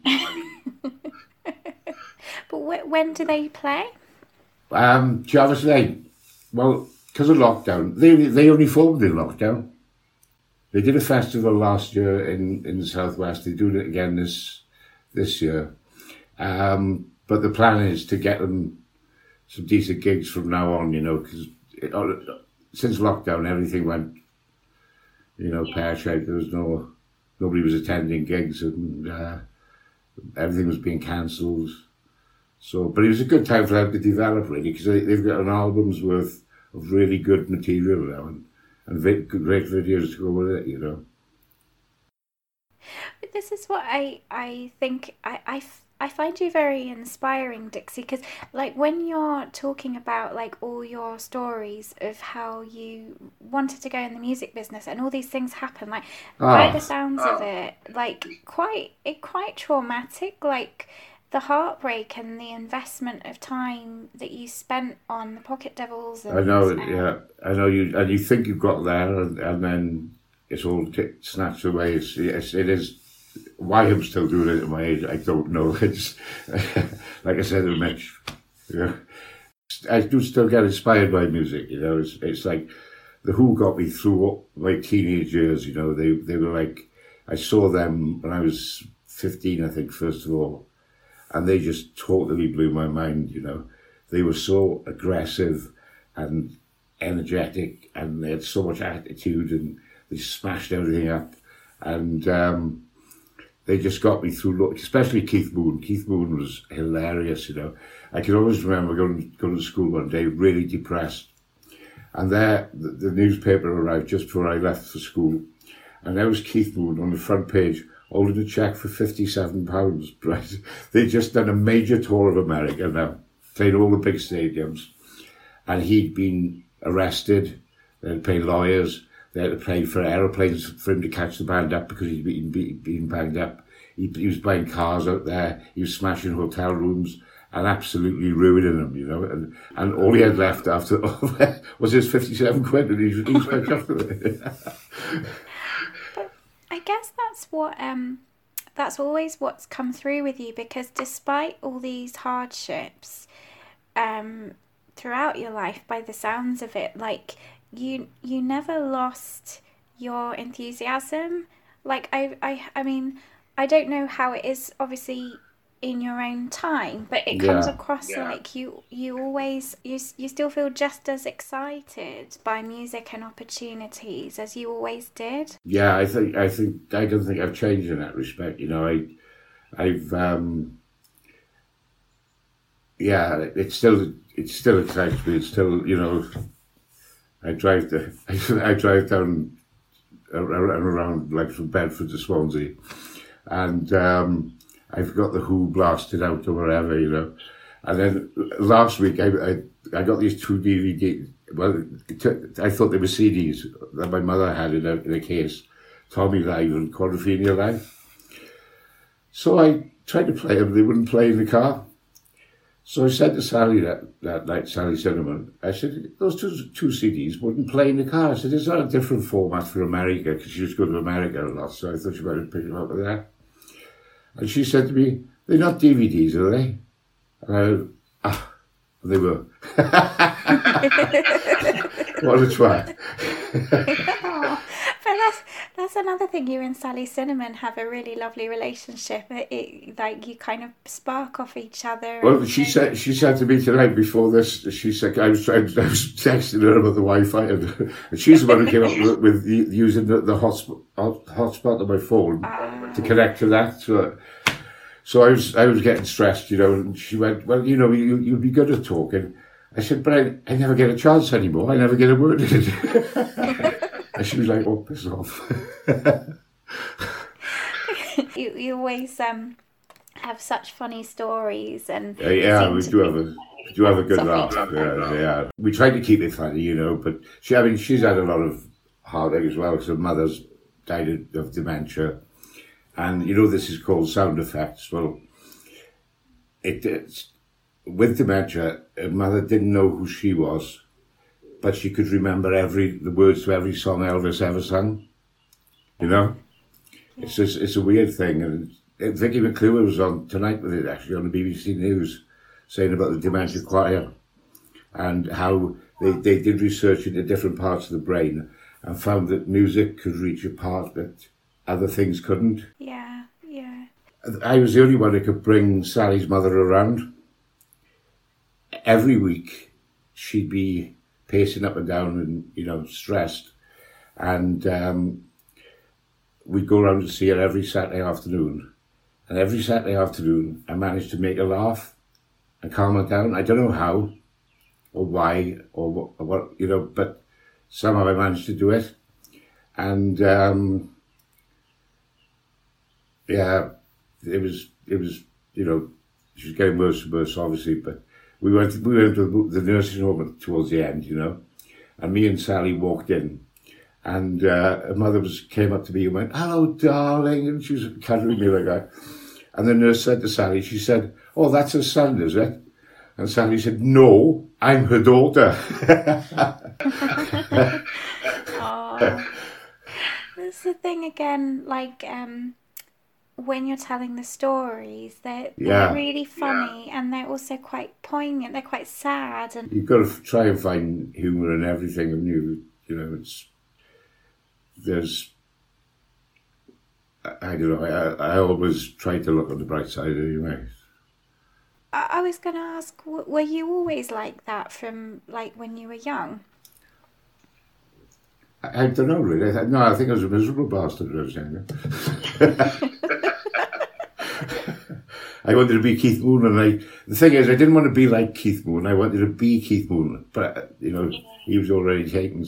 But when do they play? Jarvis Lane. Well, because of lockdown, they only formed in lockdown. They did a festival last year in the southwest. They're doing it again this year. But the plan is to get them some decent gigs from now on, you know, because since lockdown everything went, you know, pear-shaped. There was nobody was attending gigs, and everything was being cancelled. So, but it was a good time for them to develop, really, because they've got an album's worth of really good material now, and great videos to go with it, you know. But this is what I think I find you very inspiring, Dixie, because like when you're talking about like all your stories of how you wanted to go in the music business and all these things happen, like by the sounds of it, like quite traumatic, like the heartbreak and the investment of time that you spent on the Pocket Devils. And, I know, yeah, I know you, and you think you've got there, and then it's all snatched away. It is. Why I'm still doing it at my age, I don't know. It's like I said to Mitch, you know, I do still get inspired by music. You know, it's like the Who got me through my teenage years. You know, they were like, I saw them when I was 15, I think, first of all, and they just totally blew my mind. You know, they were so aggressive and energetic, and they had so much attitude, and they smashed everything up, and they just got me through, especially Keith Moon. Keith Moon was hilarious, you know. I can always remember going to school one day, really depressed. And there, the newspaper arrived just before I left for school. And there was Keith Moon on the front page, holding a cheque for £57, right? They'd just done a major tour of America now, played all the big stadiums. And he'd been arrested, they had to pay lawyers, they had to pay for aeroplanes for him to catch the band up because he'd been banged up. He was buying cars out there, he was smashing hotel rooms and absolutely ruining them, you know. And all he had left after all that was his 57 quid, and he was quite chuffed with it. But I guess that's always what's come through with you, because despite all these hardships throughout your life, by the sounds of it, like, you never lost your enthusiasm. Like, I mean, I don't know how it is, obviously, in your own time, but it comes across like you always, you still feel just as excited by music and opportunities as you always did. Yeah, I don't think I've changed in that respect. You know, I've it still excites me. It's still, you know, I drive down around, like, from Bedford to Swansea, and I've got the Who blasted out or whatever, you know. And then last week I got these 2 DVDs. Well, I thought they were CDs that my mother had in a case, Tommy Live and Quadrophenia Live. So I tried to play them, they wouldn't play in the car. So I said to Sally that night, Sally Cinnamon, I said, those two CDs wouldn't play in the car. I said, is that a different format for America? Because she was going to America a lot, so I thought she might have picked them up with that. And she said to me, they're not DVDs, are they? And they were. What a twat. But that's another thing. You and Sally Cinnamon have a really lovely relationship. Like, you kind of spark off each other. Well, she said to me tonight before this, she said, I was texting her about the Wi-Fi, and she's the one who came up with using the hotspot on my phone to connect to that. So I was getting stressed, you know, and she went, well, you know, you'll be good at talking. I said, but I never get a chance anymore. I never get a word in. And she was like, oh, piss off. You always have such funny stories, and we do have a good laugh. Yeah. We try to keep it funny, you know, but she's had a lot of heartache as well, because her mother's died of dementia. And, you know, this is called sound effects. Well, it's with dementia, her mother didn't know who she was, but she could remember the words to every song Elvis ever sang. You know? Yeah. It's a weird thing. And Vicky McClure was on tonight with it, actually, on the BBC News, saying about the dementia choir and how they did research into different parts of the brain and found that music could reach a part that other things couldn't. Yeah. I was the only one who could bring Sally's mother around. Every week, she'd be pacing up and down and, you know, stressed. And we'd go around to see her every Saturday afternoon. And every Saturday afternoon, I managed to make her laugh and calm her down. I don't know how or why or what, you know, but somehow I managed to do it. And it was, you know, she was getting worse and worse, obviously, but we went to the nursing home towards the end, you know, and me and Sally walked in, and her mother came up to me and went, hello, darling, and she was cuddling me like that. And the nurse said to Sally, she said, oh, that's her son, is it? And Sally said, no, I'm her daughter. that's the thing again, like when you're telling the stories, they're really funny and they're also quite poignant. They're quite sad, and you've got to try and find humour in everything. And you know, I don't know. I always try to look on the bright side anyway. I was going to ask, were you always like that from like when you were young? I don't know really. I think I was a miserable bastard when I was younger. I wanted to be Keith Moon, and the thing is, I didn't want to be like Keith Moon. I wanted to be Keith Moon, but you know, he was already taken.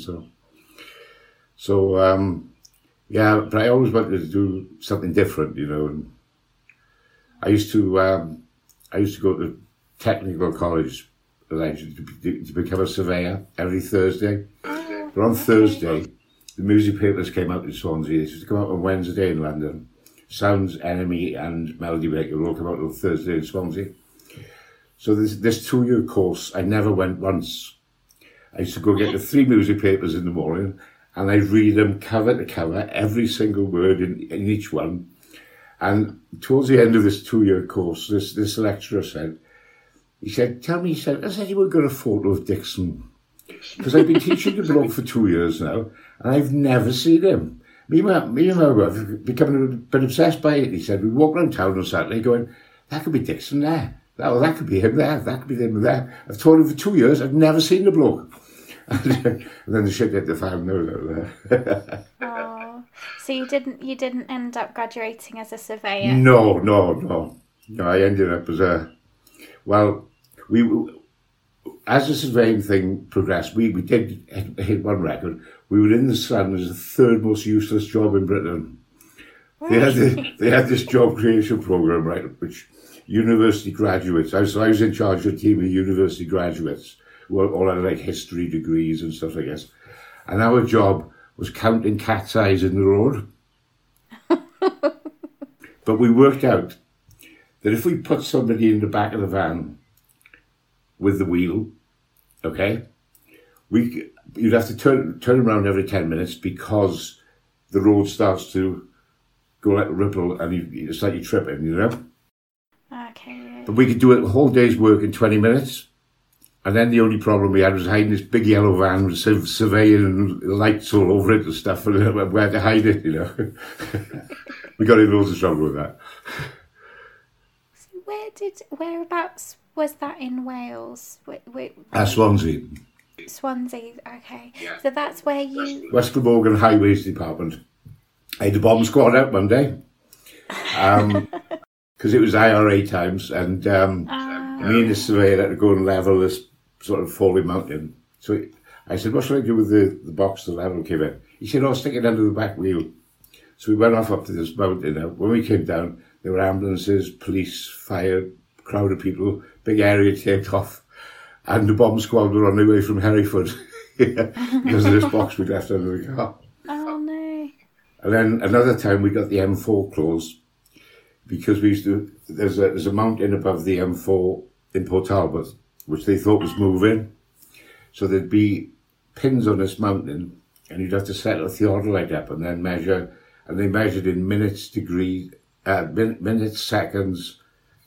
Yeah, but I always wanted to do something different, you know. And I used to go to technical college eventually to become a surveyor every Thursday. But on Thursday, the music papers came out in Swansea. They used to come out on Wednesday in London. Sounds, Enemy and Melody Maker will all come out on Thursday in Swansea. So this 2-year course, I never went once. I used to go get the 3 music papers in the morning, and I'd read them cover to cover, every single word in each one. And towards the end of this 2-year course, this lecturer said, tell me, has anyone got a photo of Dixon? Because I've been teaching the bloke for 2 years now, and I've never seen him. Me and my wife have become a bit obsessed by it. He said, we walk around town on Saturday going, that could be Dixon there. That could be him there. That could be him there. I've taught him for 2 years. I've never seen the bloke. And then the shit hit the fan. No. Oh, so you didn't end up graduating as a surveyor? No. I ended up as as the surveying thing progressed, we did hit one record. We were in the Sun as the 3rd most useless job in Britain. They had this job creation program, right, which university graduates. I was in charge of a team of university graduates who all had like history degrees and stuff like this. And our job was counting cat's eyes in the road. But we worked out that if we put somebody in the back of the van with the wheel, okay, you'd have to turn around every 10 minutes because the road starts to go like a ripple and it's like you're tripping, you know? Okay. But we could do it a whole day's work in 20 minutes. And then the only problem we had was hiding this big yellow van with surveying and lights all over it and stuff, and where to hide it, you know? We got in loads of trouble with that. So whereabouts was that in Wales? Swansea. Swansea, okay. Yeah. So that's where you... West Glamorgan Highways Department. I had the bomb squad out one day. Because it was IRA times, and me and the surveyor had to go and level this sort of falling mountain. So I said, what should I do with the box the level came in? He said, stick it under the back wheel. So we went off up to this mountain. When we came down, there were ambulances, police, fire, crowd of people, big area taped off, and the bomb squad were on their way from Hereford because of this box we'd left under the car. Oh no! And then another time we got the M4 closed because we used to. There's a mountain above the M4 in Port Talbot, which they thought was moving, so there'd be pins on this mountain, and you'd have to set a theodolite up and then measure. And they measured in minutes, minutes, seconds,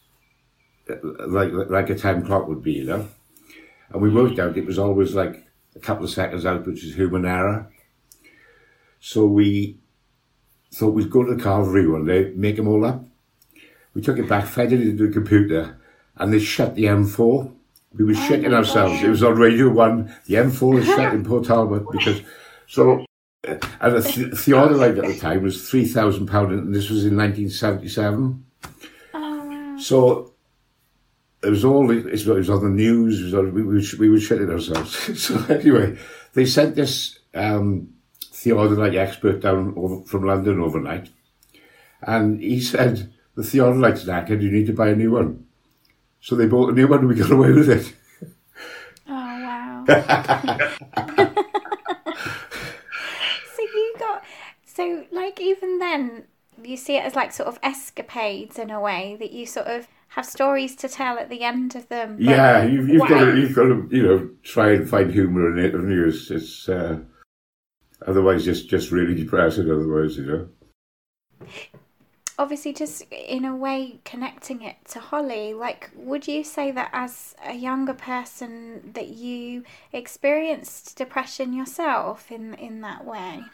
like a time clock would be, you know. And we worked out it was always like a couple of seconds out, which is human error. So we thought we'd go to the Calvary one day, make them all up. We took it back, fed it into the computer, and they shut the M4. We were shitting ourselves. It was on Radio 1. The M4 was shut in Port Talbot because... And a theodolite at the time was £3,000, and this was in 1977. Oh, wow. So it was all. It was on the news. We were shitting ourselves. So anyway, they sent this theodolite expert down from London overnight, and he said the theodolite's knackered. You need to buy a new one. So they bought a new one, and we got away with it. Oh wow. So, like, even then, you see it as, like, sort of escapades in a way, that you sort of have stories to tell at the end of them. Yeah, you've got to, try and find humour in it, and it's Otherwise, just really depressing. Otherwise, you know. Obviously, just in a way connecting it to Holly, like, would you say that as a younger person that you experienced depression yourself in that way?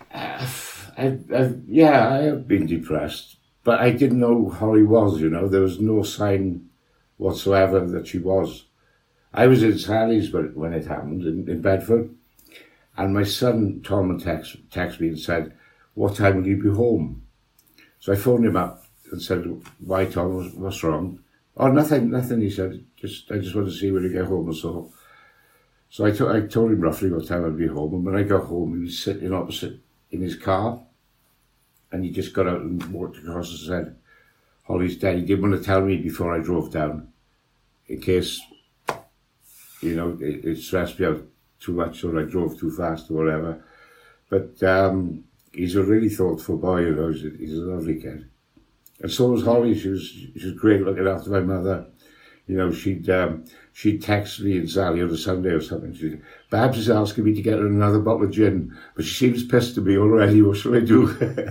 Yeah, I have been depressed, but I didn't know who Holly was, you know. There was no sign whatsoever that she was. I was in Sally's when it happened in Bedford, and my son Tom texted me and said, "What time will you be home?" So I phoned him up and said, "Why, Tom? What's wrong?" "Oh, nothing." He said, I just want to see when you get home or so." So I told him roughly what time I'd be home, and when I got home, he was sitting opposite in his car, and he just got out and walked across and said, "Holly's dead." He didn't want to tell me before I drove down, in case, you know, it stressed me out too much or I drove too fast or whatever. But he's a really thoughtful boy, you know. He's a lovely kid. And so was Holly. She was great looking after my mother. You know, she'd text me and Sally on a Sunday or something. She Babs is asking me to get her another bottle of gin, but she seems pissed at me already. What shall I do?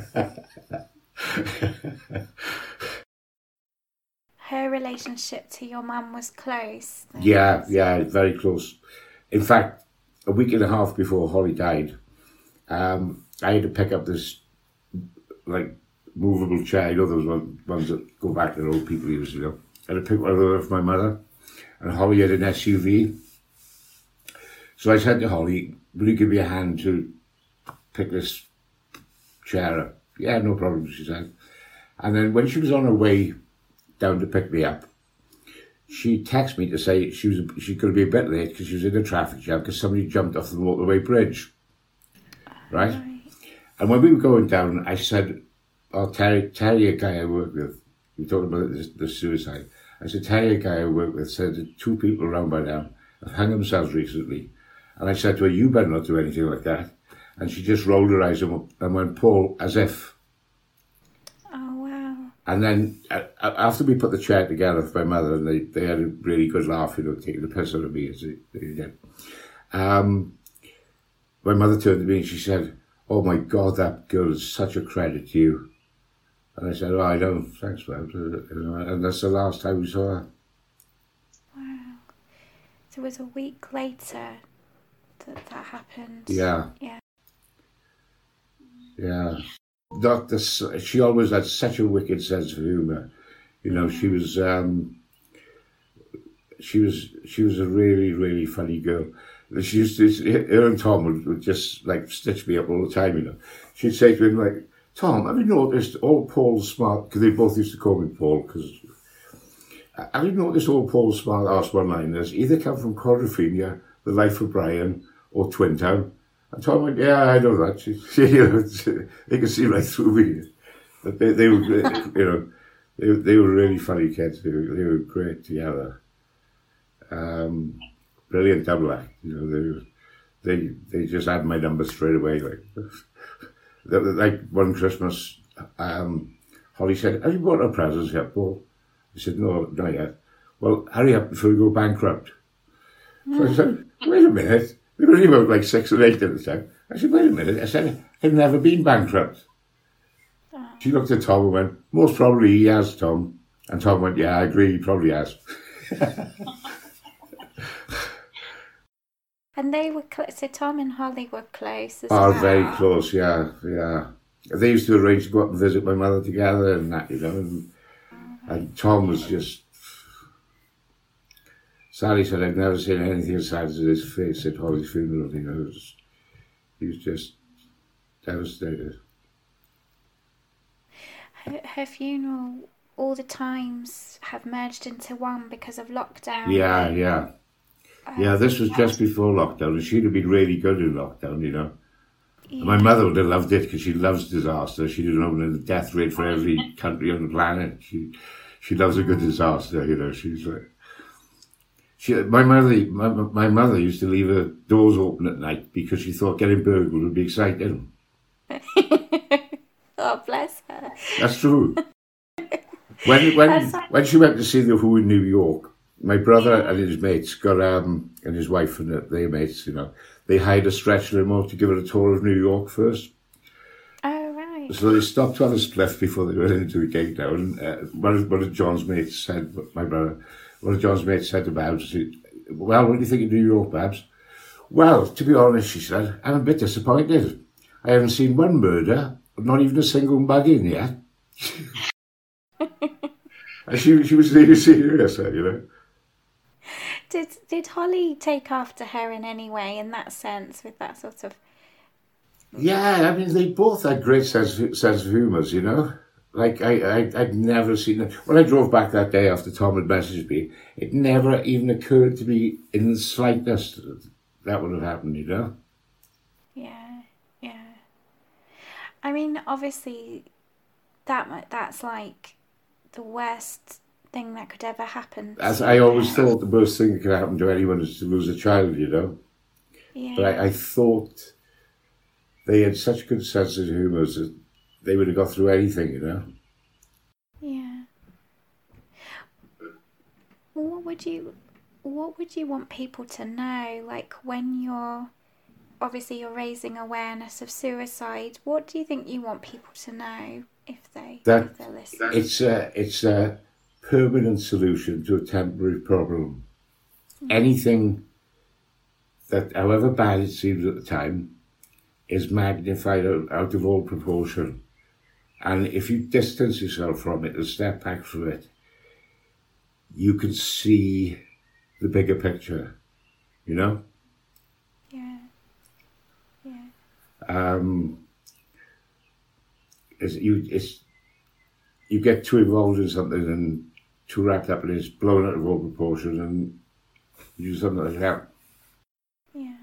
Her relationship to your mum was close. Yeah, very close. In fact, a week and a half before Holly died, I had to pick up this, like, movable chair. You know, those ones that go back that old people use, you know. I had to pick one of those for my mother, and Holly had an SUV. So I said to Holly, "Will you give me a hand to pick this chair up?" "Yeah, no problem," she said. And then when she was on her way down to pick me up, she texted me to say she's going to be a bit late because she was in a traffic jam because somebody jumped off the motorway bridge. Right? And when we were going down, I said, "Oh, Terry, a guy I work with," we talked about the suicide. I said, "Terry, a guy I work with, said that 2 people around by now have hung themselves recently." And I said to her, "You better not do anything like that." And she just rolled her eyes and went, "Paul, as if." Oh, wow. And then after we put the chair together for my mother, and they had a really good laugh, you know, taking the piss out of me as they did. My mother turned to me and she said, "Oh my God, that girl is such a credit to you." And I said, "Oh, I know, thanks, Babs." And that's the last time we saw her. Wow. So it was a week later that happened. Yeah. Yeah. Yeah. She always had such a wicked sense of humour. You know, she was a really, really funny girl. She used to, her and Tom would just like stitch me up all the time, you know. She'd say to him, like, "Tom, have you noticed all Paul's smart," because they both used to call me Paul, because have you noticed all Paul's smart arse one-liners either come from Quadrophenia, The Life of Brian, or Twin Town? And Tom went, "Yeah, I know that." You know, they could see right through me. But they were, you know, they were really funny kids. They were great together. Brilliant double act. You know, they just had my number straight away. Like one Christmas, Holly said, "Have you bought our presents yet, Paul?" I said, "No, not yet." "Well, hurry up before we go bankrupt." So I said, "Wait a minute." We were only about like 6 or 8 at the time. I said, "Wait a minute." I said, "I've never been bankrupt." She looked at Tom and went, "Most probably he has, Tom." And Tom went, "Yeah, I agree, he probably has." And they were so Tom and Holly were close as well. Oh, very close, yeah. They used to arrange to go up and visit my mother together and that, you know. And Tom was just... Sally said, "I've never seen anything as sad as his face at Holly's funeral," you know. He was just devastated. Her funeral, all the times have merged into one because of lockdown. Yeah. Yeah, this was just before lockdown, and she'd have been really good in lockdown, you know. Yeah. My mother would have loved it because she loves disaster. She'd have known the death rate for every country on the planet. She loves a good disaster, you know. She's like... My mother used to leave her doors open at night because she thought getting burgled would be exciting. Oh, bless her. That's true. When she went to see The Who in New York, my brother and his mates got and his wife and their mates, you know, they hired a stretch limo to give her a tour of New York first. Oh, right. So they stopped to have a spliff before they went into the gate now. And one of John's mates said, my brother, one of John's mates said to Babs, well, what do you think of New York, Babs? Well, to be honest, she said, I'm a bit disappointed. I haven't seen one murder, not even a single mugging yet. And she was really serious, you know. Did Holly take after her in any way, in that sense, with that sort of... Yeah, I mean, they both had great sense of humour, you know. Like, I'd never seen it. When I drove back that day after Tom had messaged me, it never even occurred to me in the slightest that would have happened, you know. Yeah, yeah. I mean, obviously, that's like the worst thing that could ever happen. As I always thought, the worst thing that could happen to anyone is to lose a child, you know. Yeah. But I thought they had such good sense of humour that they would have got through anything, you know. Yeah. What would you want people to know? Like, when you're raising awareness of suicide, what do you think you want people to know if they're listening? It's a permanent solution to a temporary problem. Anything that, however bad it seems at the time, is magnified out of all proportion. And if you distance yourself from it and step back from it, you can see the bigger picture, you know? Yeah. Yeah. You get too involved in something and too wrapped up in it, it's blown out of all proportion, and you do something like that. Yeah.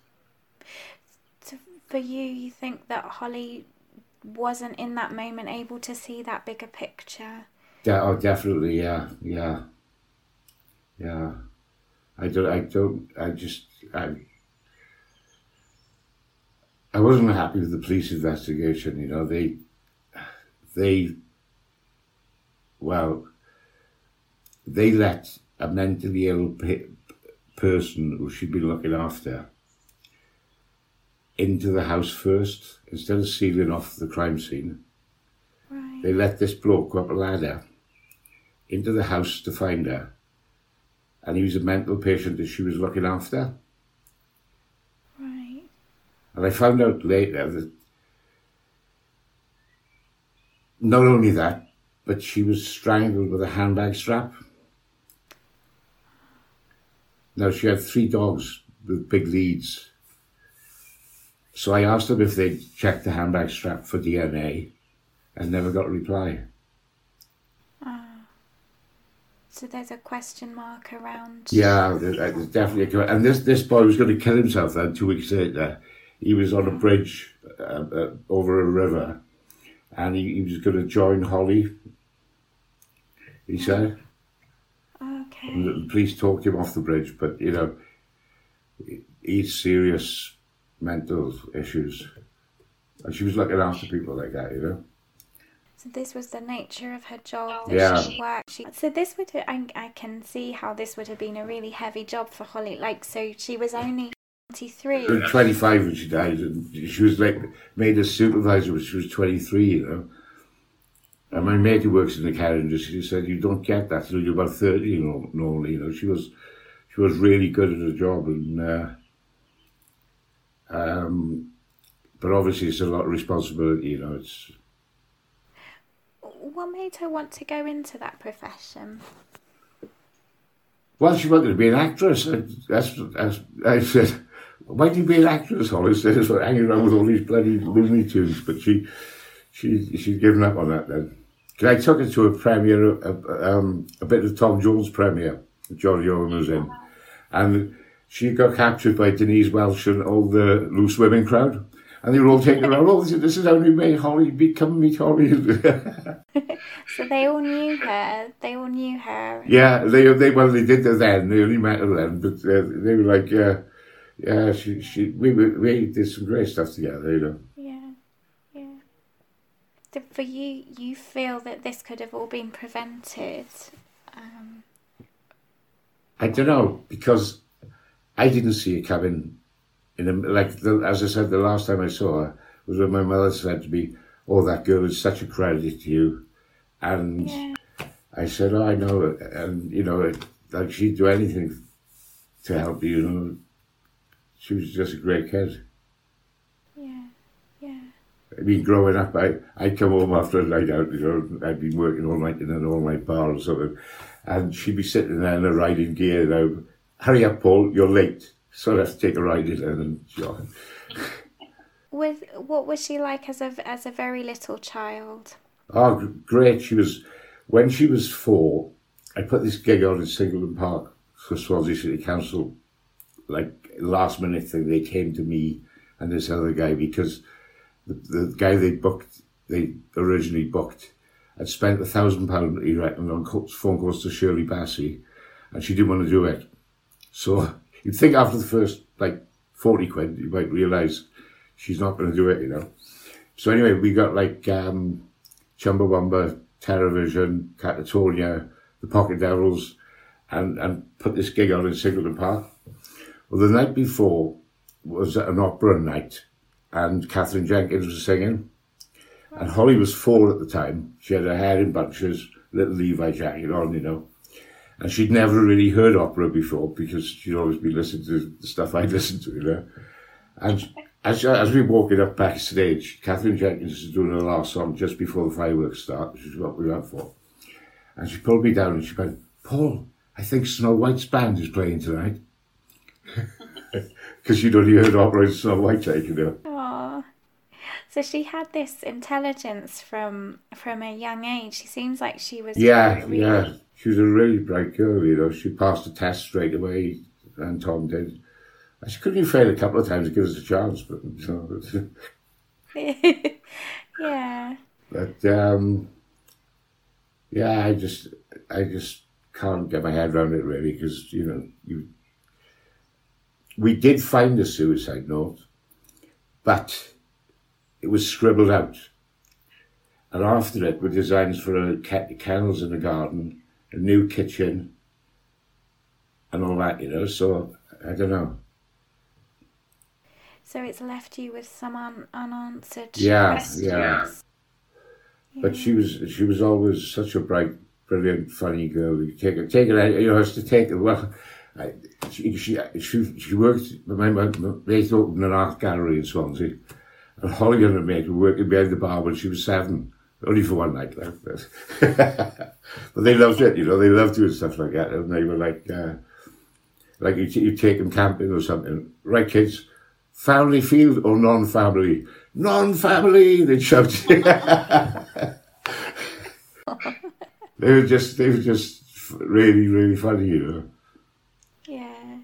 So for you think that Holly wasn't in that moment able to see that bigger picture? Oh, definitely, yeah. I wasn't happy with the police investigation, you know. They let a mentally ill person who she'd been looking after into the house first, instead of sealing off the crime scene. Right. They let this bloke go up a ladder into the house to find her, and he was a mental patient that she was looking after. Right. And I found out later that not only that, but she was strangled with a handbag strap. Now, she had 3 dogs with big leads. So I asked them if they'd checked the handbag strap for DNA and never got a reply. So there's a question mark around... Yeah, there's definitely a... And this boy was going to kill himself then 2 weeks later. He was on a bridge over a river, and he was going to join Holly, he said. Okay. And the police talked him off the bridge, but, you know, he's serious mental issues. And she was looking after people like that, you know. So this was the nature of her job. Yeah. She worked. So this would have, I can see how this would have been a really heavy job for Holly. Like, so she was only 23. 25 when she died, and she was like made a supervisor when she was 23, you know. And my mate who works in the car industry said, you don't get that till you're about 30, you know, normally, you know. She was really good at her job, and but obviously it's a lot of responsibility, you know. It's... What made her want to go into that profession? Well, she wanted to be an actress. I said, why do you be an actress, Holly? Instead of hanging around with all these bloody Looney Tunes. But she'd given up on that then. Because I took her to a premiere, a bit of Tom Jones premiere that Johnny Owen was in. And she got captured by Denise Welch and all the Loose Women crowd. And they were all taking her out, oh, this is how you made Holly, become me, Holly. So they all knew her. Yeah, they did her then. They only met her then, but they were like, we did some great stuff together, you know. Yeah. So for you, you feel that this could have all been prevented? I don't know, because I didn't see it coming as I said, the last time I saw her was when my mother said to me, "Oh, that girl is such a credit to you," and I said, "Oh, I know," and like she'd do anything to help you. She was just a great kid. Yeah. I mean, growing up, I'd come home after a night out, I'd been working all night in an all-night bar or something, and she'd be sitting there in her riding gear, "Hurry up, Paul, you're late." So I have to take a ride in and jog. What was she like as a very little child? Oh, great. When she was 4, I put this gig on in Singleton Park for Swansea City Council, like last minute thing. They came to me and this other guy because the guy they originally booked, had spent £1,000, he reckoned, on phone calls to Shirley Bassey, and she didn't want to do it. So you'd think after the first 40 quid, you might realise she's not going to do it, So anyway, we got Chumbawamba, Terrorvision, Catatonia, the Pocket Devils, and put this gig on in Singleton Park. Well, the night before was an opera night, and Catherine Jenkins was singing. And Holly was 4 at the time. She had her hair in bunches, little Levi jacket on, And she'd never really heard opera before because she'd always been listening to the stuff I'd listened to, And as we were walking up backstage, Catherine Jenkins was doing her last song just before the fireworks start, which is what we went for. And she pulled me down and she went, "Paul, I think Snow White's band is playing tonight." Because she'd only heard opera in Snow White, Aww. So she had this intelligence from a young age. She seems like she was... Yeah. She was a really bright girl, She passed the test straight away, and Tom did. She couldn't even fail a couple of times to give us a chance, but... Yeah. But, I just can't get my head around it, really, because, we did find a suicide note, but it was scribbled out. And after it were designs for kennels in the garden, a new kitchen, and all that, so I don't know. So it's left you with some unanswered questions. Yeah. But she was always such a bright, brilliant, funny girl. You take her, has to take her. Well, she worked. My mate opened an art gallery in Swansea, and Holly and her mate were working behind the bar when she was 7. Only for one night, but they loved it, They loved doing stuff like that, and they were like you take them camping or something. Right, kids, family field or non-family? Non-family, they'd shout. They were just really, really funny, Yeah.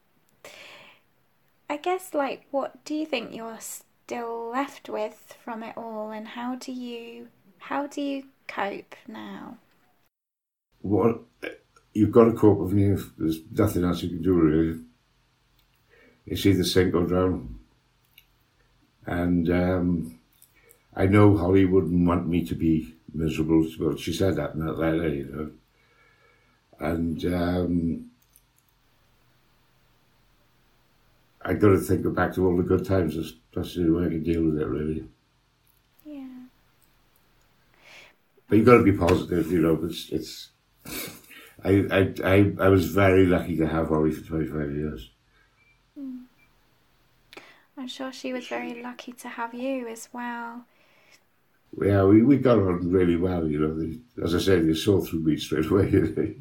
I guess, what do you think you're still left with from it all, and how do you cope now? Well, you've got to cope with me. There's nothing else you can do, really. It's either sink or drown. And I know Holly wouldn't want me to be miserable. Well, she said that in that letter, And I got to think back to all the good times. That's the way I can deal with it, really. Yeah. But you've got to be positive, It's I was very lucky to have Holly for 25 years. I'm sure she was very lucky to have you as well. Yeah, we got on really well, As I said, they saw through me straight away.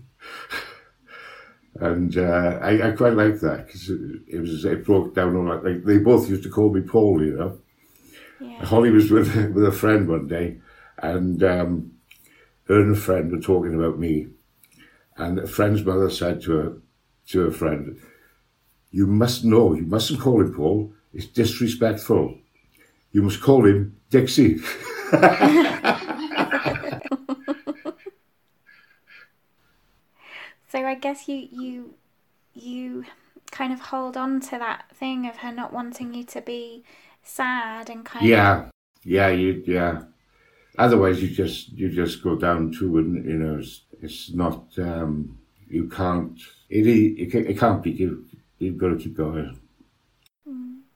And I quite like that because it broke down all that. They both used to call me Paul, Yeah. Holly was with a friend one day, and her and a friend were talking about me, and a friend's mother said to her friend, "You must know, you mustn't call him Paul. It's disrespectful. You must call him Dixie." So I guess you kind of hold on to that thing of her not wanting you to be sad and kind of... Yeah. Otherwise, you just go down to, and it's not. You can't. It can't be. You've got to keep going.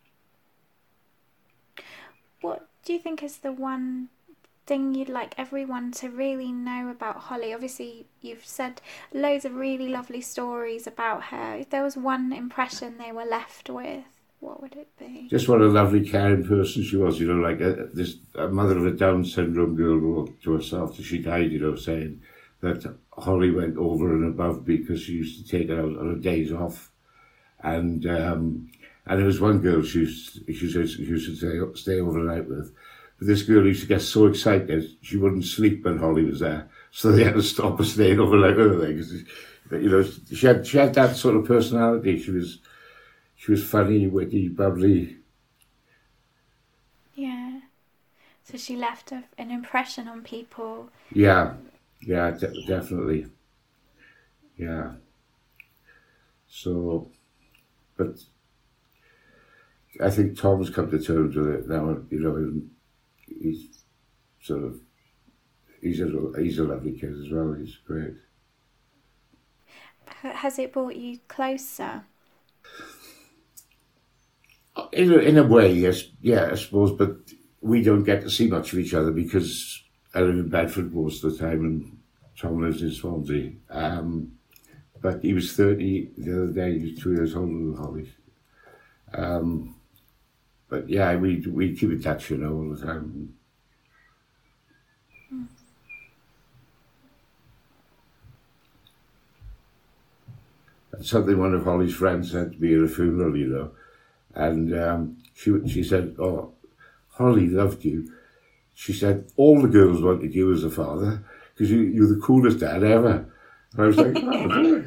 do you think is the one thing you'd like everyone to really know about Holly? Obviously, you've said loads of really lovely stories about her. If there was one impression they were left with, what would it be? Just what a lovely, caring person she was, you know, like a mother of a Down syndrome girl wrote to herself till she died, you know, saying that Holly went over and above because she used to take her out on her days off. And there was one girl she used to stay overnight with. But this girl used to get so excited she wouldn't sleep when Holly was there, so they had to stop her staying overnight with her. Cause, you know, she had that sort of personality. She was funny, witty, bubbly. Yeah. So she left an impression on people. Yeah, definitely. Yeah. So, but I think Tom's come to terms with it now. You know, he's a lovely kid as well. He's great. Has it brought you closer? In a way, yes. Yeah, I suppose. But we don't get to see much of each other because I live in Bedford most of the time, and Tom lives in Swansea. But he was 30 the other day. He was 2 years older than Holly. But yeah, we keep in touch, you know, all the time. That's something one of Holly's friends said to me at a funeral, you know, and she said, "Oh, Holly loved you." She said, "All the girls wanted you as a father because you're the coolest dad ever." And I was like, "Oh."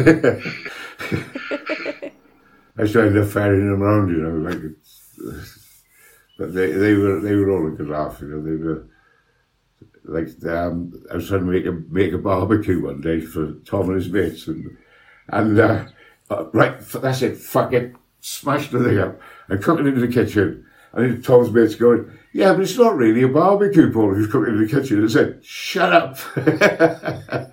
I started to ferrying them around, you know, like. But they were all a good laugh, you know. They were like I was trying to make a barbecue one day for Tom and his mates, and right, that's it, fuck it, smashed the thing up and cooked it into the kitchen. And Tom's mates going, "Yeah, but it's not really a barbecue, Paul, if you cook it in the kitchen." And I said, "Shut up."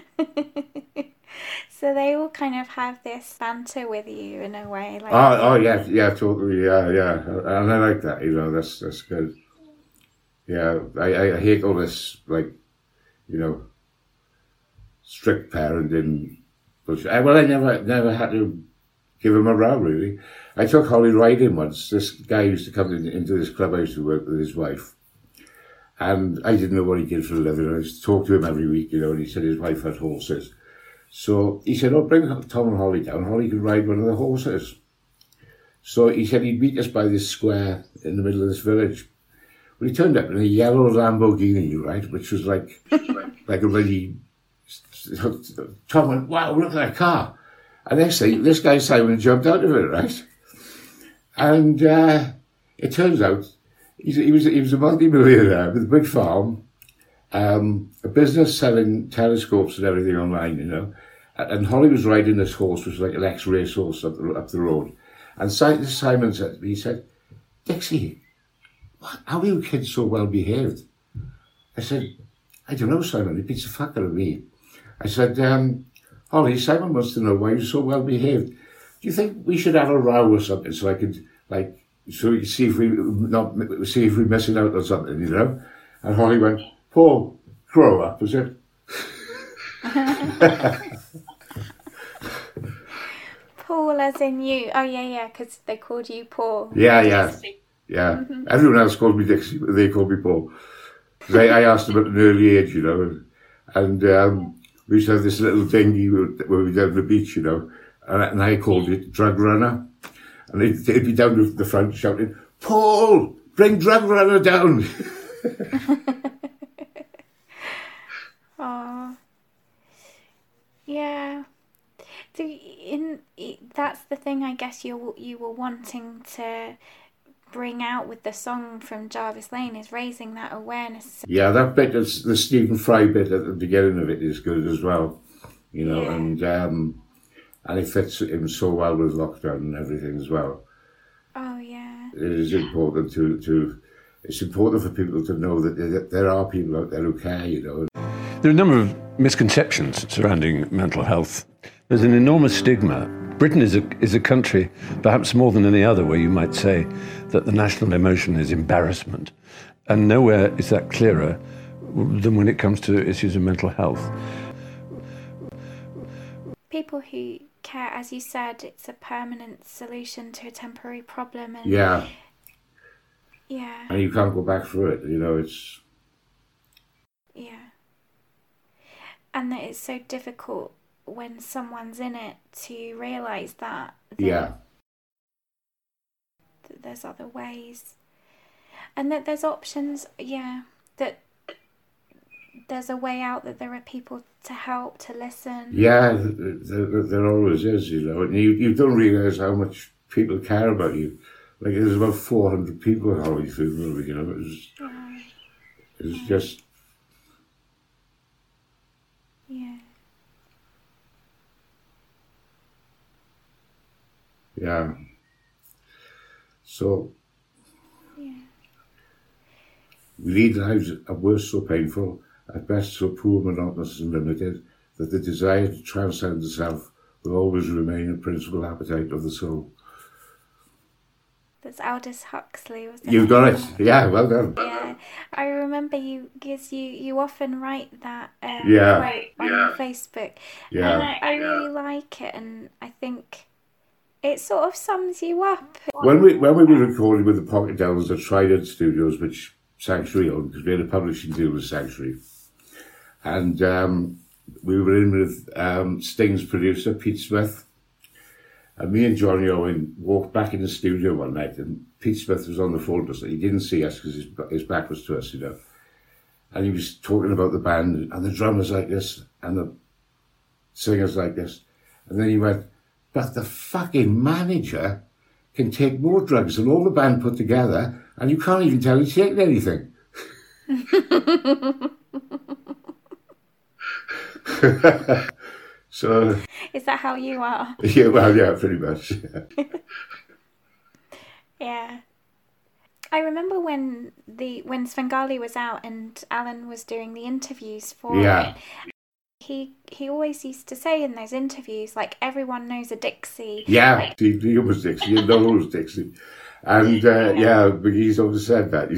So they all kind of have this banter with you in a way, like. Oh yeah, totally, yeah, and I like that. You know, that's good. Yeah, I hate all this, like, you know, strict parenting. Well, I never had to give him a row, really. I took Holly riding once. This guy used to come into this club I used to work with his wife, and I didn't know what he did for a living. I used to talk to him every week, you know, and he said his wife had horses. So he said, "Oh, bring Tom and Holly down. Holly could ride one of the horses." So he said he'd meet us by this square in the middle of this village. Well, he turned up in a yellow Lamborghini, right, which was like a really... Tom went, "Wow, look at that car." And next thing, this guy Simon jumped out of it, right? And it turns out he was a multi-millionaire with a big farm, a business selling telescopes and everything online, you know. And Holly was riding this horse, which was like an ex-race horse up the road. And Simon said to me, he said, "Dixie, how are you kids so well behaved?" I said, "I don't know, Simon, he beats the fuck out of me." I said, "Holly, Simon wants to know why you're so well behaved. Do you think we should have a row or something so I could, like, so we can see if we're missing out on something, you know?" And Holly went, "Paul, grow up," was it? Paul as in you. Oh, yeah, because they called you Paul. Yeah. Mm-hmm. Everyone else called me Dixie, but they called me Paul. Because I asked them at an early age, you know, and we used to have this little dinghy where we were down the beach, you know, and I called it Drug Runner. And they'd be down the front shouting, "Paul, bring Drug Runner down." Oh, yeah. So that's the thing, I guess you were wanting to bring out with the song from Jarvis Lane, is raising that awareness. Yeah, that bit, the Stephen Fry bit at the beginning of it is good as well, you know, yeah. And it fits him so well with lockdown and everything as well. Oh yeah. It is important it's important for people to know that there are people out there who care, you know. There are a number of misconceptions surrounding mental health. There's an enormous stigma. Britain is a country, perhaps more than any other, where you might say that the national emotion is embarrassment. And nowhere is that clearer than when it comes to issues of mental health. People who care, as you said, it's a permanent solution to a temporary problem. And Yeah. Yeah. And you can't go back through it, you know, it's... Yeah. And that it's so difficult when someone's in it to realise that there's other ways. And that there's options, that there's a way out, that there are people to help, to listen. Yeah, there always is, you know, and you don't realise how much people care about you. Like, there's about 400 people at Holly funeral, you know, it was just... Yeah. Yeah. So... Yeah. We lead lives at worst so painful, at best so poor, monotonous and limited, that the desire to transcend the self will always remain a principal appetite of the soul. That's Aldous Huxley, wasn't it? You've done it. Yeah, well done. Yeah, I remember you, because you often write that quote on your Facebook. Yeah. And I really like it, and I think it sort of sums you up. When we were recording with the Pocket Devils at Trident Studios, which Sanctuary owned, because we had a publishing deal with Sanctuary, and we were in with Sting's producer, Pete Smith, and me and Johnny Owen walked back in the studio one night, and Pete Smith was on the phone to us. He didn't see us because his back was to us, you know. And he was talking about the band, and the drummers like this, and the singers like this. And then he went, but the fucking manager can take more drugs than all the band put together, and you can't even tell he's taking anything. So... Is that how you are? Yeah, well, yeah, pretty much. Yeah. I remember when Svengali was out and Alan was doing the interviews for it. He always used to say in those interviews, like, everyone knows a Dixie. Yeah, like, he was Dixie, you know who was Dixie. And but he's always said that.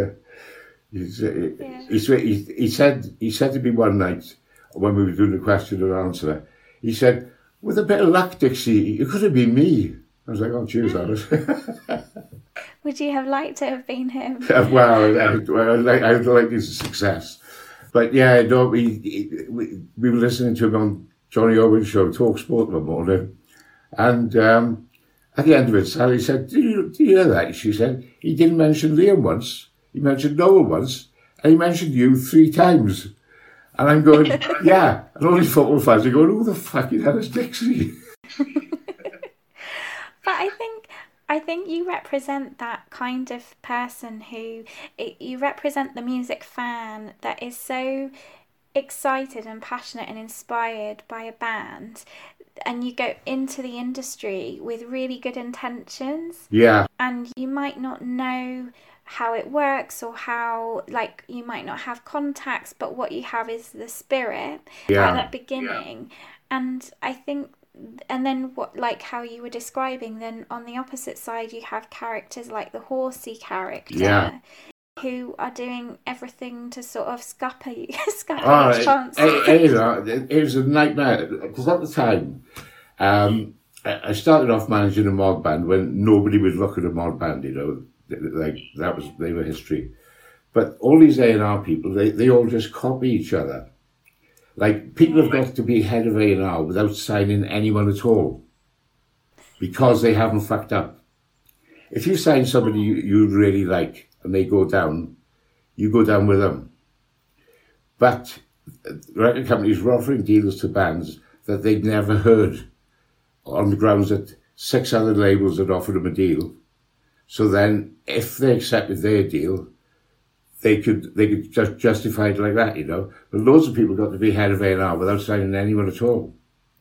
He said to me one night when we were doing the question and answer, he said, with a bit of luck, Dixie, it could have been me. I was like, oh, cheers, Alice. Would you have liked to have been him? Well, I'd like his success. But yeah, no, we were listening to him on Johnny Owen's show, Talk Sport, one morning. And at the end of it, Sally said, do you hear that? She said, he didn't mention Liam once, he mentioned Noel once, and he mentioned you 3 times. And I'm going, yeah. And all these football fans are going, who the fuck is Dixie? But I think you represent that kind of person who, you represent the music fan that is so excited and passionate and inspired by a band, and you go into the industry with really good intentions. Yeah. And you might not know how it works, or how, like, you might not have contacts, but what you have is the spirit at that beginning. And I think, and then what, like how you were describing, then on the opposite side you have characters like the Horsey character, who are doing everything to sort of scupper your chances. It was a nightmare, because at the time I started off managing a mod band when nobody would look at a mod band, you know. Like, they were history. But all these A&R people, they all just copy each other. Like, people have got to be head of A&R without signing anyone at all, because they haven't fucked up. If you sign somebody you really like and they go down, you go down with them. But record companies were offering deals to bands that they'd never heard, on the grounds that 6 other labels had offered them a deal. So then, if they accepted their deal, they could just justify it like that, you know. But loads of people got to be head of A&R without signing anyone at all.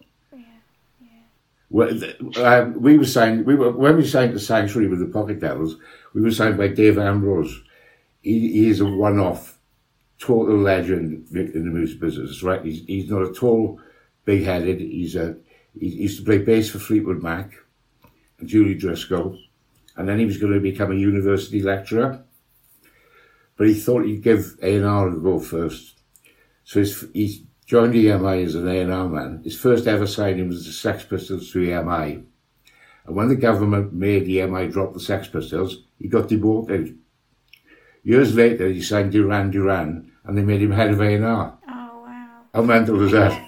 When we signed to Sanctuary with the Pocket Devils, we were signed by Dave Ambrose. He is a one-off, total legend in the music business, right? He's not at all big-headed. He used to play bass for Fleetwood Mac and Julie Driscoll. and then he was going to become a university lecturer. But he thought he'd give A&R a go first. So he joined EMI as an A&R man. His first ever signing was the Sex Pistols to EMI. And when the government made EMI drop the Sex Pistols, he got deported. Years later, he signed Duran Duran, and they made him head of A&R. Oh, wow. How mental was that?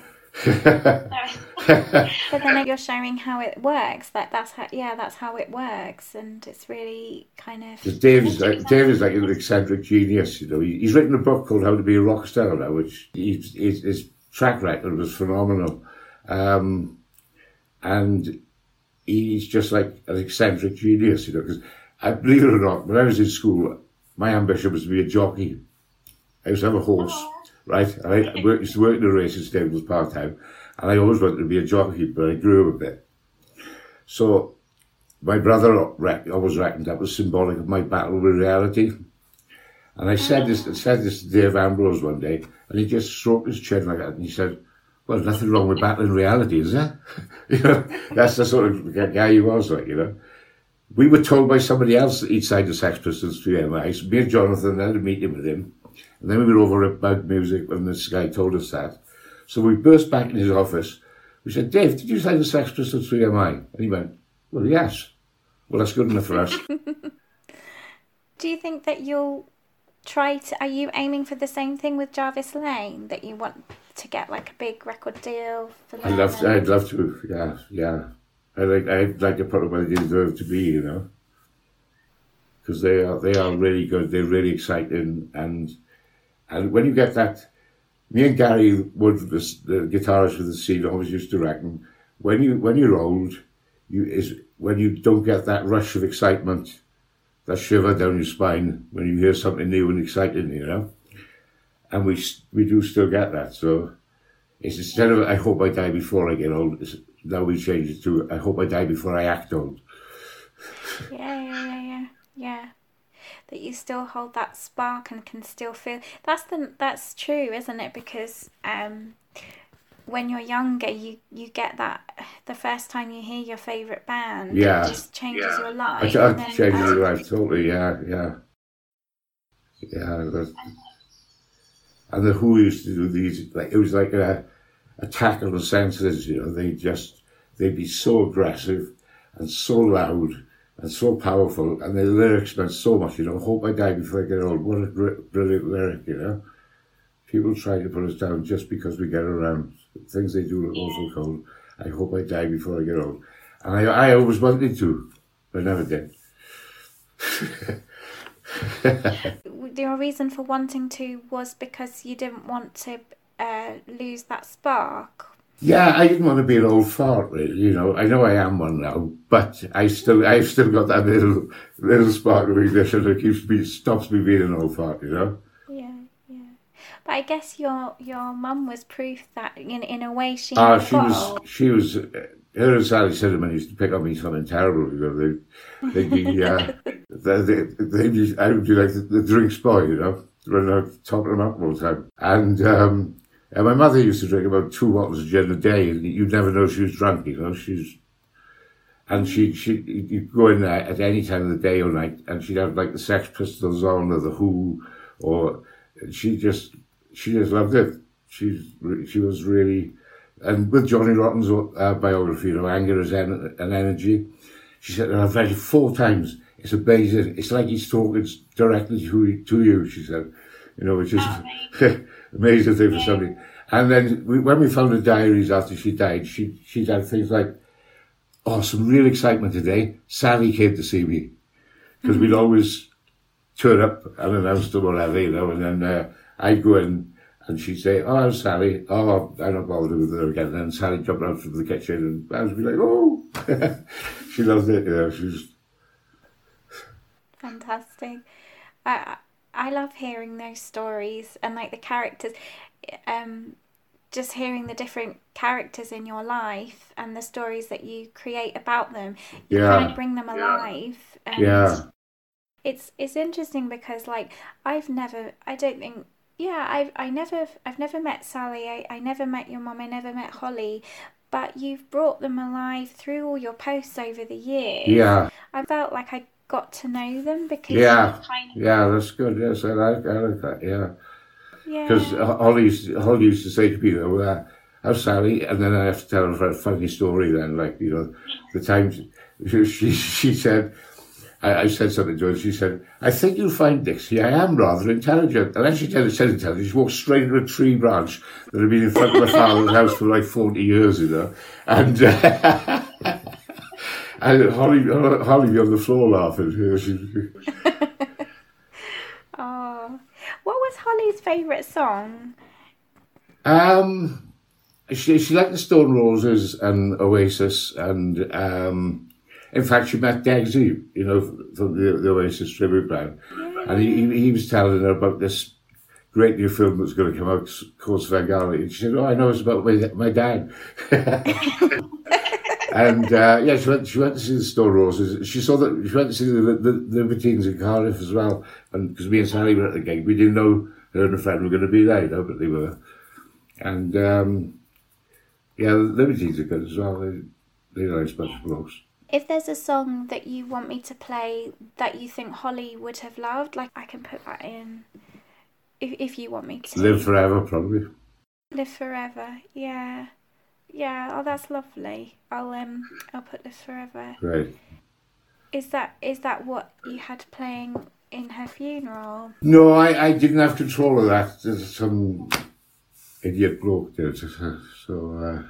But then you're showing how it works. That's how it works, and it's really kind of. Dave's like an eccentric genius. You know, he's written a book called How to Be a Rock Star now, which his track record was phenomenal, and he's just like an eccentric genius. You know, because believe it or not, when I was in school, my ambition was to be a jockey. I used to have a horse, right? And I used to work in the racing stables part time. And I always wanted to be a jockey, but I grew up a bit. So my brother always reckoned that was symbolic of my battle with reality. And I said this to Dave Ambrose one day, and he just stroked his chin like that, and he said, well, nothing wrong with battling reality, is there? You know, that's the sort of guy he was, like, you know. We were told by somebody else that he'd signed the Sex Pistols to EMI. So me and Jonathan had a meeting with him, and then we were over at Bug Music when this guy told us that. So we burst back in his office. We said, Dave, did you sign the Sex Pistols to EMI? And he went, well, yes. Well, that's good enough for us. Do you think that you'll are you aiming for the same thing with Jarvis Lane, that you want to get like a big record deal for them? I'd love to, yeah. I'd like to put them where they deserve to be, you know. Because they are really good, they're really exciting, and when you get that. Me and Gary Wood, the guitarist with the scene, always used to reckon, when you're old, when you don't get that rush of excitement, that shiver down your spine when you hear something new and exciting, you know. And we do still get that. So it's instead of I hope I die before I get old, now we change it to I hope I die before I act old. Yeah. That you still hold that spark and can still feel. That's true, isn't it? Because when you're younger, you get that the first time you hear your favourite band, it just changes your life. It changes your life totally. Yeah. And the Who used to do these, like it was like a attack on the senses. You know, they'd be so aggressive and so loud. And so powerful, and the lyrics meant so much, you know. Hope I die before I get old. What a brilliant lyric, you know. People try to put us down just because we get around. Things they do look awful cold. I hope I die before I get old. And I always wanted to, but I never did. Your reason for wanting to was because you didn't want to lose that spark? Yeah, I didn't want to be an old fart, really, you know. I know I am one now, but I've still got that little spark of ignition that stops me being an old fart, you know. Yeah. But I guess your mum was proof that in a way she she was her and Sally Cinnamon used to pick on me something terrible, you know. They'd be I would be like the drinks boy, you know, running out topping them up all the time, and my mother used to drink about 2 bottles of gin a day, and you'd never know she was drunk, you know. You'd go in there at any time of the day or night, and she'd have like the Sex Pistols on, or the Who, or she just loved it. She was really, and with Johnny Rotten's biography, you know, Anger is an Energy. She said, I've read it 4 times. It's amazing. It's like he's talking directly to you, she said. You know, which is amazing thing for somebody. And then when we found the diaries after she died, she'd had things like, some real excitement today. Sally came to see me. Because we'd always turn up unannounced or whatever, you know, and then I'd go in and she'd say, how's Sally? Oh, I'm not bothered with her again. And then Sally jumped out from the kitchen and I would be like, oh. She loved it, you know. She was fantastic. I love hearing those stories and like the characters, just hearing the different characters in your life and the stories that you create about them. You kind of bring them alive. And it's interesting because like I've never met Sally. I never met your mum. I never met Holly. But you've brought them alive through all your posts over the years. Yeah. I felt like I got to know them because Yeah, you kind of, yeah, that's good. Yes, I like that. Yeah, yeah. because Holly used to say to me, "How's Sally?" And then I have to tell her a funny story. Then, like the time she said. I said something to her, and she said, "I think you'll find Dixie, I am rather intelligent." And then she said intelligent, she walked straight into a tree branch that had been in front of my father's house for like 40 years, And, and Holly on the floor laughing. Oh, what was Holly's favourite song? She liked the Stone Roses and Oasis, and in fact, she met Degsy, from the Oasis tribute band, and he was telling her about this great new film that's going to come out called Svengali, and she said, "Oh, I know, it's about my dad." And she went to see the Stone Roses. She went to see the Libertines in Cardiff as well, and because me and Sally were at the gig, we didn't know her and a friend were going to be there, but they were. And the Libertines are good as well. They're nice bunch of blokes. If there's a song that you want me to play that you think Holly would have loved, like I can put that in if you want me to. Live Forever, probably. Live Forever, yeah. Yeah, oh that's lovely. I'll put Live Forever. Great. Is that what you had playing in her funeral? No, I didn't have control of that. There's some idiot bloke did. So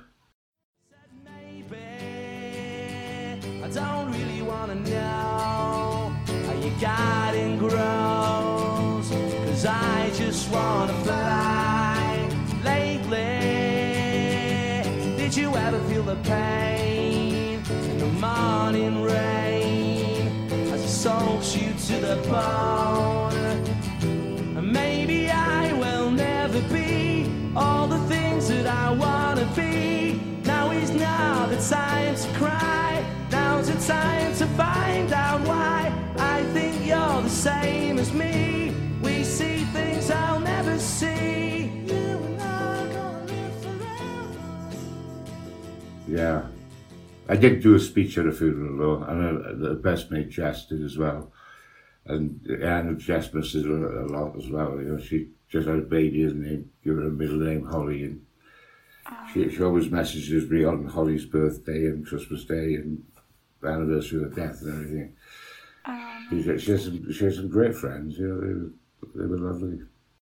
I don't really wanna know how your garden grows, 'cause I just wanna fly. Lately, did you ever feel the pain in the morning rain as it soaks you to the bone? And maybe I will never be all the things that I wanna be. Now is not the time to cry. Now's the time to find out why. I think you're the same as me. We see things I'll never see. You and I gonna live forever. yeah, I did do a speech at a funeral though, and the best mate Jess did as well. And Anna Jess misses her a lot as well. She just had a baby, and give her a middle name Holly, and she always messages me on Holly's birthday and Christmas Day and the anniversary of her death and everything. She has some great friends, they were lovely.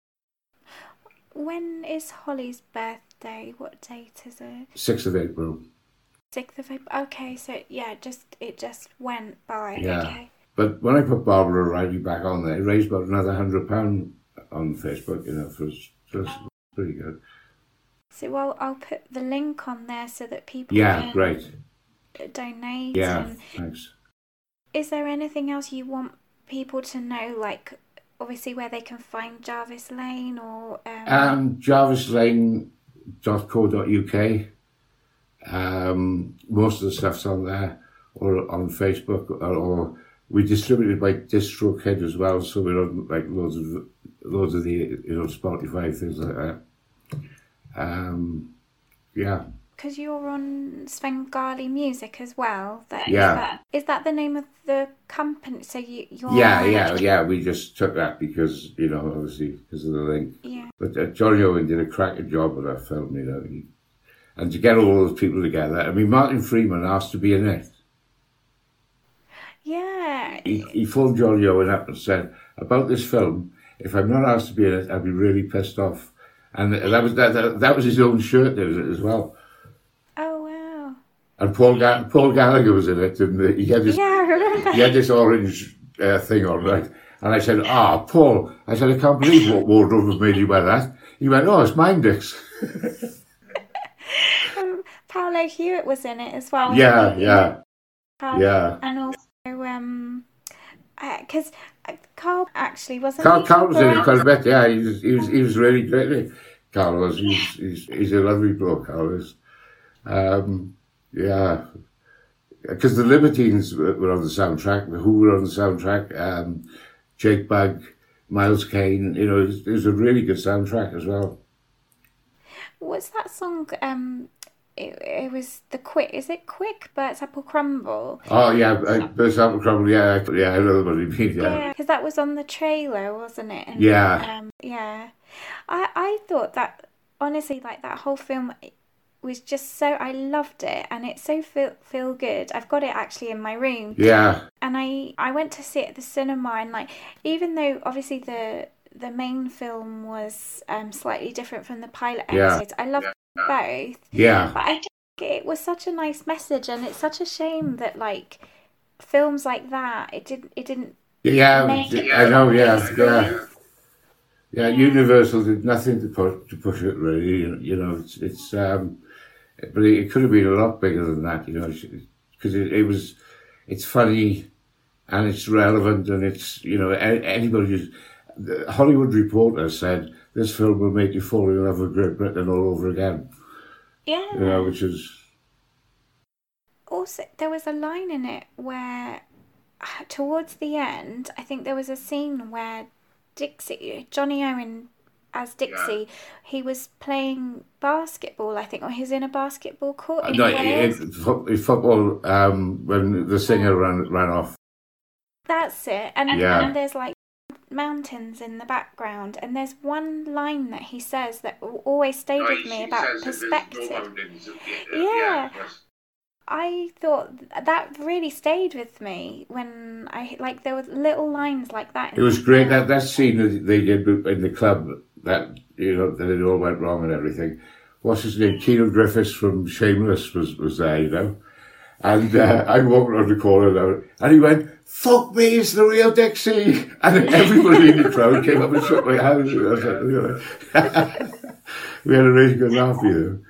When is Holly's birthday? What date is it? 6th of April. 6th of April. Okay, so yeah, it just went by. Yeah. Okay. But when I put Barbara O'Reilly back on there, it raised about another £100 on Facebook, for us. So it's pretty good. So I'll put the link on there so that people Yeah, can great. donate. Yeah, And thanks. is there anything else you want people to know, like obviously where they can find Jarvis Lane or jarvislane.co.uk. Most of the stuff's on there, or on Facebook, or we distribute it by DistroKid as well, so we're on like loads of the Spotify, things like that. Yeah. Because you're on Svengali Music as well. Yeah. Is that the name of the company? So you're Yeah. We just took that because obviously because of the link. Yeah. But Johnny Owen did a cracking job with that film, and to get all those people together. I mean, Martin Freeman asked to be in it. Yeah. He phoned Johnny Owen up and said, about this film, if I'm not asked to be in it, I'll be really pissed off. And that was his own shirt as well. Oh wow! And Paul Gallagher was in it, and he had this I remember. he had this orange thing on, right? And I said, Paul, I can't believe what wardrobe have made you wear that. He went, oh, it's mine, Dix. Paolo Hewitt was in it as well. Yeah. And also, because Carl actually wasn't. Carl was in it quite a bit. Yeah, he was really great. Carl was. He's a lovely bloke. Carl is. Yeah, because the Libertines were on the soundtrack. The Who were on the soundtrack. Jake Bugg, Miles Kane. It was a really good soundtrack as well. What's that song? it was the quick. Is it quick Bert's apple crumble? Oh yeah, Bert's apple crumble. Yeah, I know what you mean. Yeah, because that was on the trailer, wasn't it? And, Yeah. Yeah. I thought that honestly, like that whole film was just so, I loved it, and it's so feel good. I've got it actually in my room. Yeah. And I went to see it at the cinema, and like, even though obviously the main film was slightly different from the pilot episodes, I loved both. Yeah. But I think it was such a nice message, and it's such a shame that like films like that, it didn't. Yeah, make it I know. Yeah, nice. yeah. Universal did nothing to push it really. You know, it's but it could have been a lot bigger than that. You know, because it's funny, and it's relevant, and it's, you know, anybody. The Hollywood Reporter said this film will make you fall in love with Great Britain all over again. Yeah. You know, which is. Also, there was a line in it where, towards the end, I think there was a scene where Johnny Owen as Dixie, he was playing basketball, I think, or he was in a basketball court in Wales. In football, when the singer ran off. That's it. And there's like mountains in the background, and there's one line that he says that always stayed with me about perspective. Yeah. I thought that really stayed with me when there were little lines like that. It was great, that scene that they did in the club, that, you know, that it all went wrong and everything. What's his name? Keanu Griffiths from Shameless was there, you know. And I walked around the corner now, and he went, "Fuck me, it's the real Dixie!" And everybody in the crowd came up and shook my hand. I was like, you know. We had a really good laugh, you know.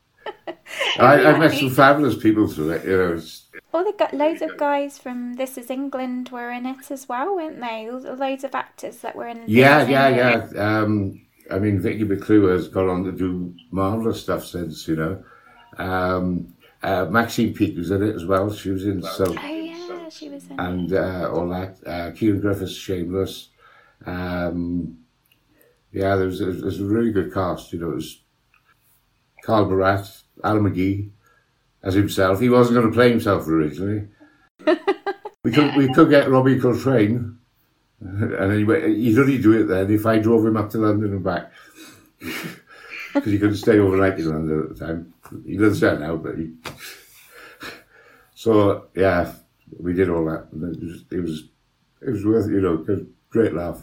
I met some fabulous people through it, you know. Loads of guys from This Is England were in it as well, weren't they? Loads of actors that were in it. Yeah. I mean, Vicky McClure has gone on to do marvellous stuff since, you know. Maxine Peake was in it as well. She was in she was in and all that. Keanu Griffiths, Shameless. There was a really good cast, you know. It was Carl Barat, Alan McGee as himself. He wasn't going to play himself originally. we could get Robbie Coltrane, and anyway, he'd only do it then if I drove him up to London and back, because he couldn't stay overnight in London at the time. He lives there now, but so yeah, we did all that. And it was worth it, you know. Great laugh.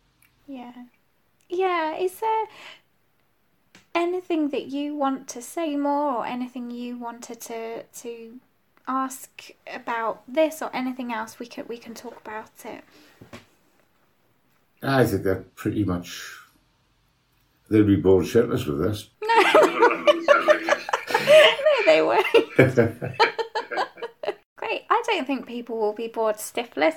Yeah. Is there anything that you want to say more, or anything you wanted to ask about this, or anything else? We can talk about it. I think they're pretty much, they'll be bored shitless with this. No, they won't. Great. I don't think people will be bored stiffless.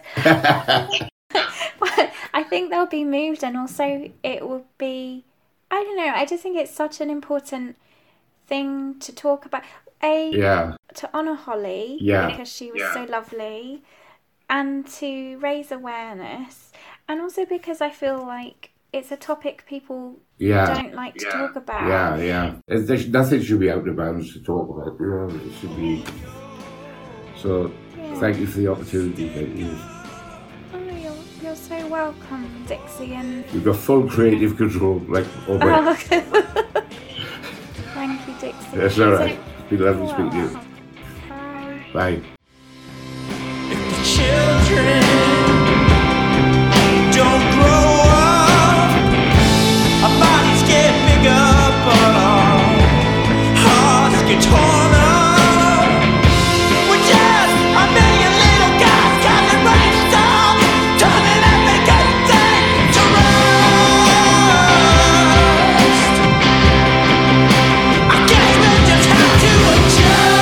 But I think they'll be moved, and also it will be, I don't know, I just think it's such an important thing to talk about. To honour Holly, because she was so lovely, and to raise awareness, and also because I feel like it's a topic people don't like to talk about. Nothing should be out of bounds to talk about. You know, it should be. So, thank you for the opportunity, Katie. You're so welcome, Dixie, and you've got full creative control, like always. Thank you, Dixie. That's all right. It's been lovely speaking to you. Bye. If the children don't grow up, our bodies get bigger, but our hearts get torn up. We're just a million little guys gathering rhinestones, turning every good thing to rust. I guess we'll just have to adjust.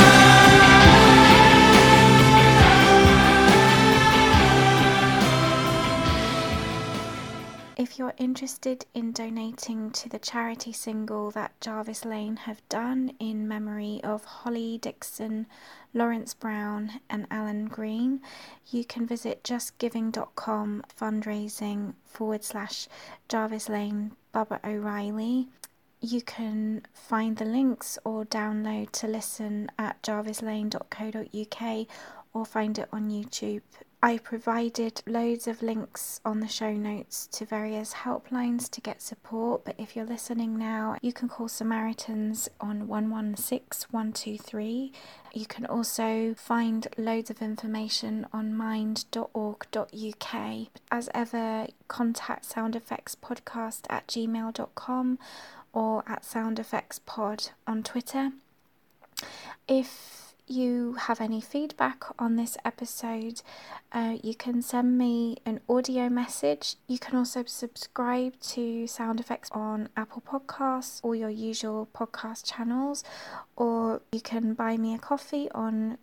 If you're interested in donating to the charity single that Jarvis Lane have done in memory of Holly Dixon, Lawrence Brown and Alan Green, you can visit justgiving.com fundraising /Jarvis Lane Bubba O'Reilly. You can find the links or download to listen at jarvislane.co.uk or find it on YouTube. I provided loads of links on the show notes to various helplines to get support, but if you're listening now, you can call Samaritans on 116 123. You can also find loads of information on mind.org.uk. As ever, contact soundeffectspodcast@gmail.com or at soundeffectspod on Twitter. If you have any feedback on this episode, you can send me an audio message. You can also subscribe to Sound Effects on Apple Podcasts or your usual podcast channels, or you can buy me a coffee on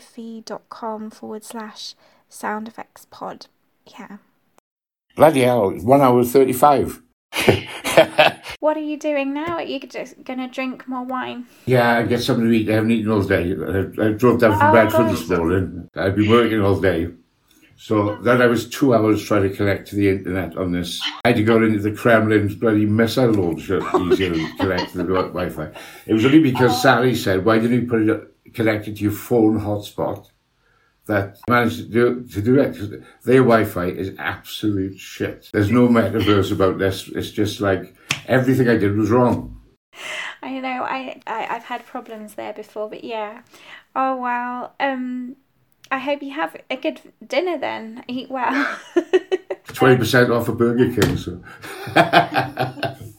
ko-fi.com/soundeffectspod. Yeah. Bloody hell, it's 1 hour 35. What are you doing now? Are you just going to drink more wine? Yeah, I get something to eat. I haven't eaten all day. I drove down from Bedford this morning. I've been working all day. So then I was 2 hours trying to connect to the internet on this. I had to go into the Kremlin's bloody missile launch easier to connect to the Wi-Fi. It was only because Sally said, why didn't you put it connected to your phone hotspot? That managed to do it. Their Wi-Fi is absolute shit. There's no metaverse about this. It's just like everything I did was wrong. I know. I've had problems there before, but yeah. Oh well. I hope you have a good dinner then. Eat well. 20% off a Burger King. So.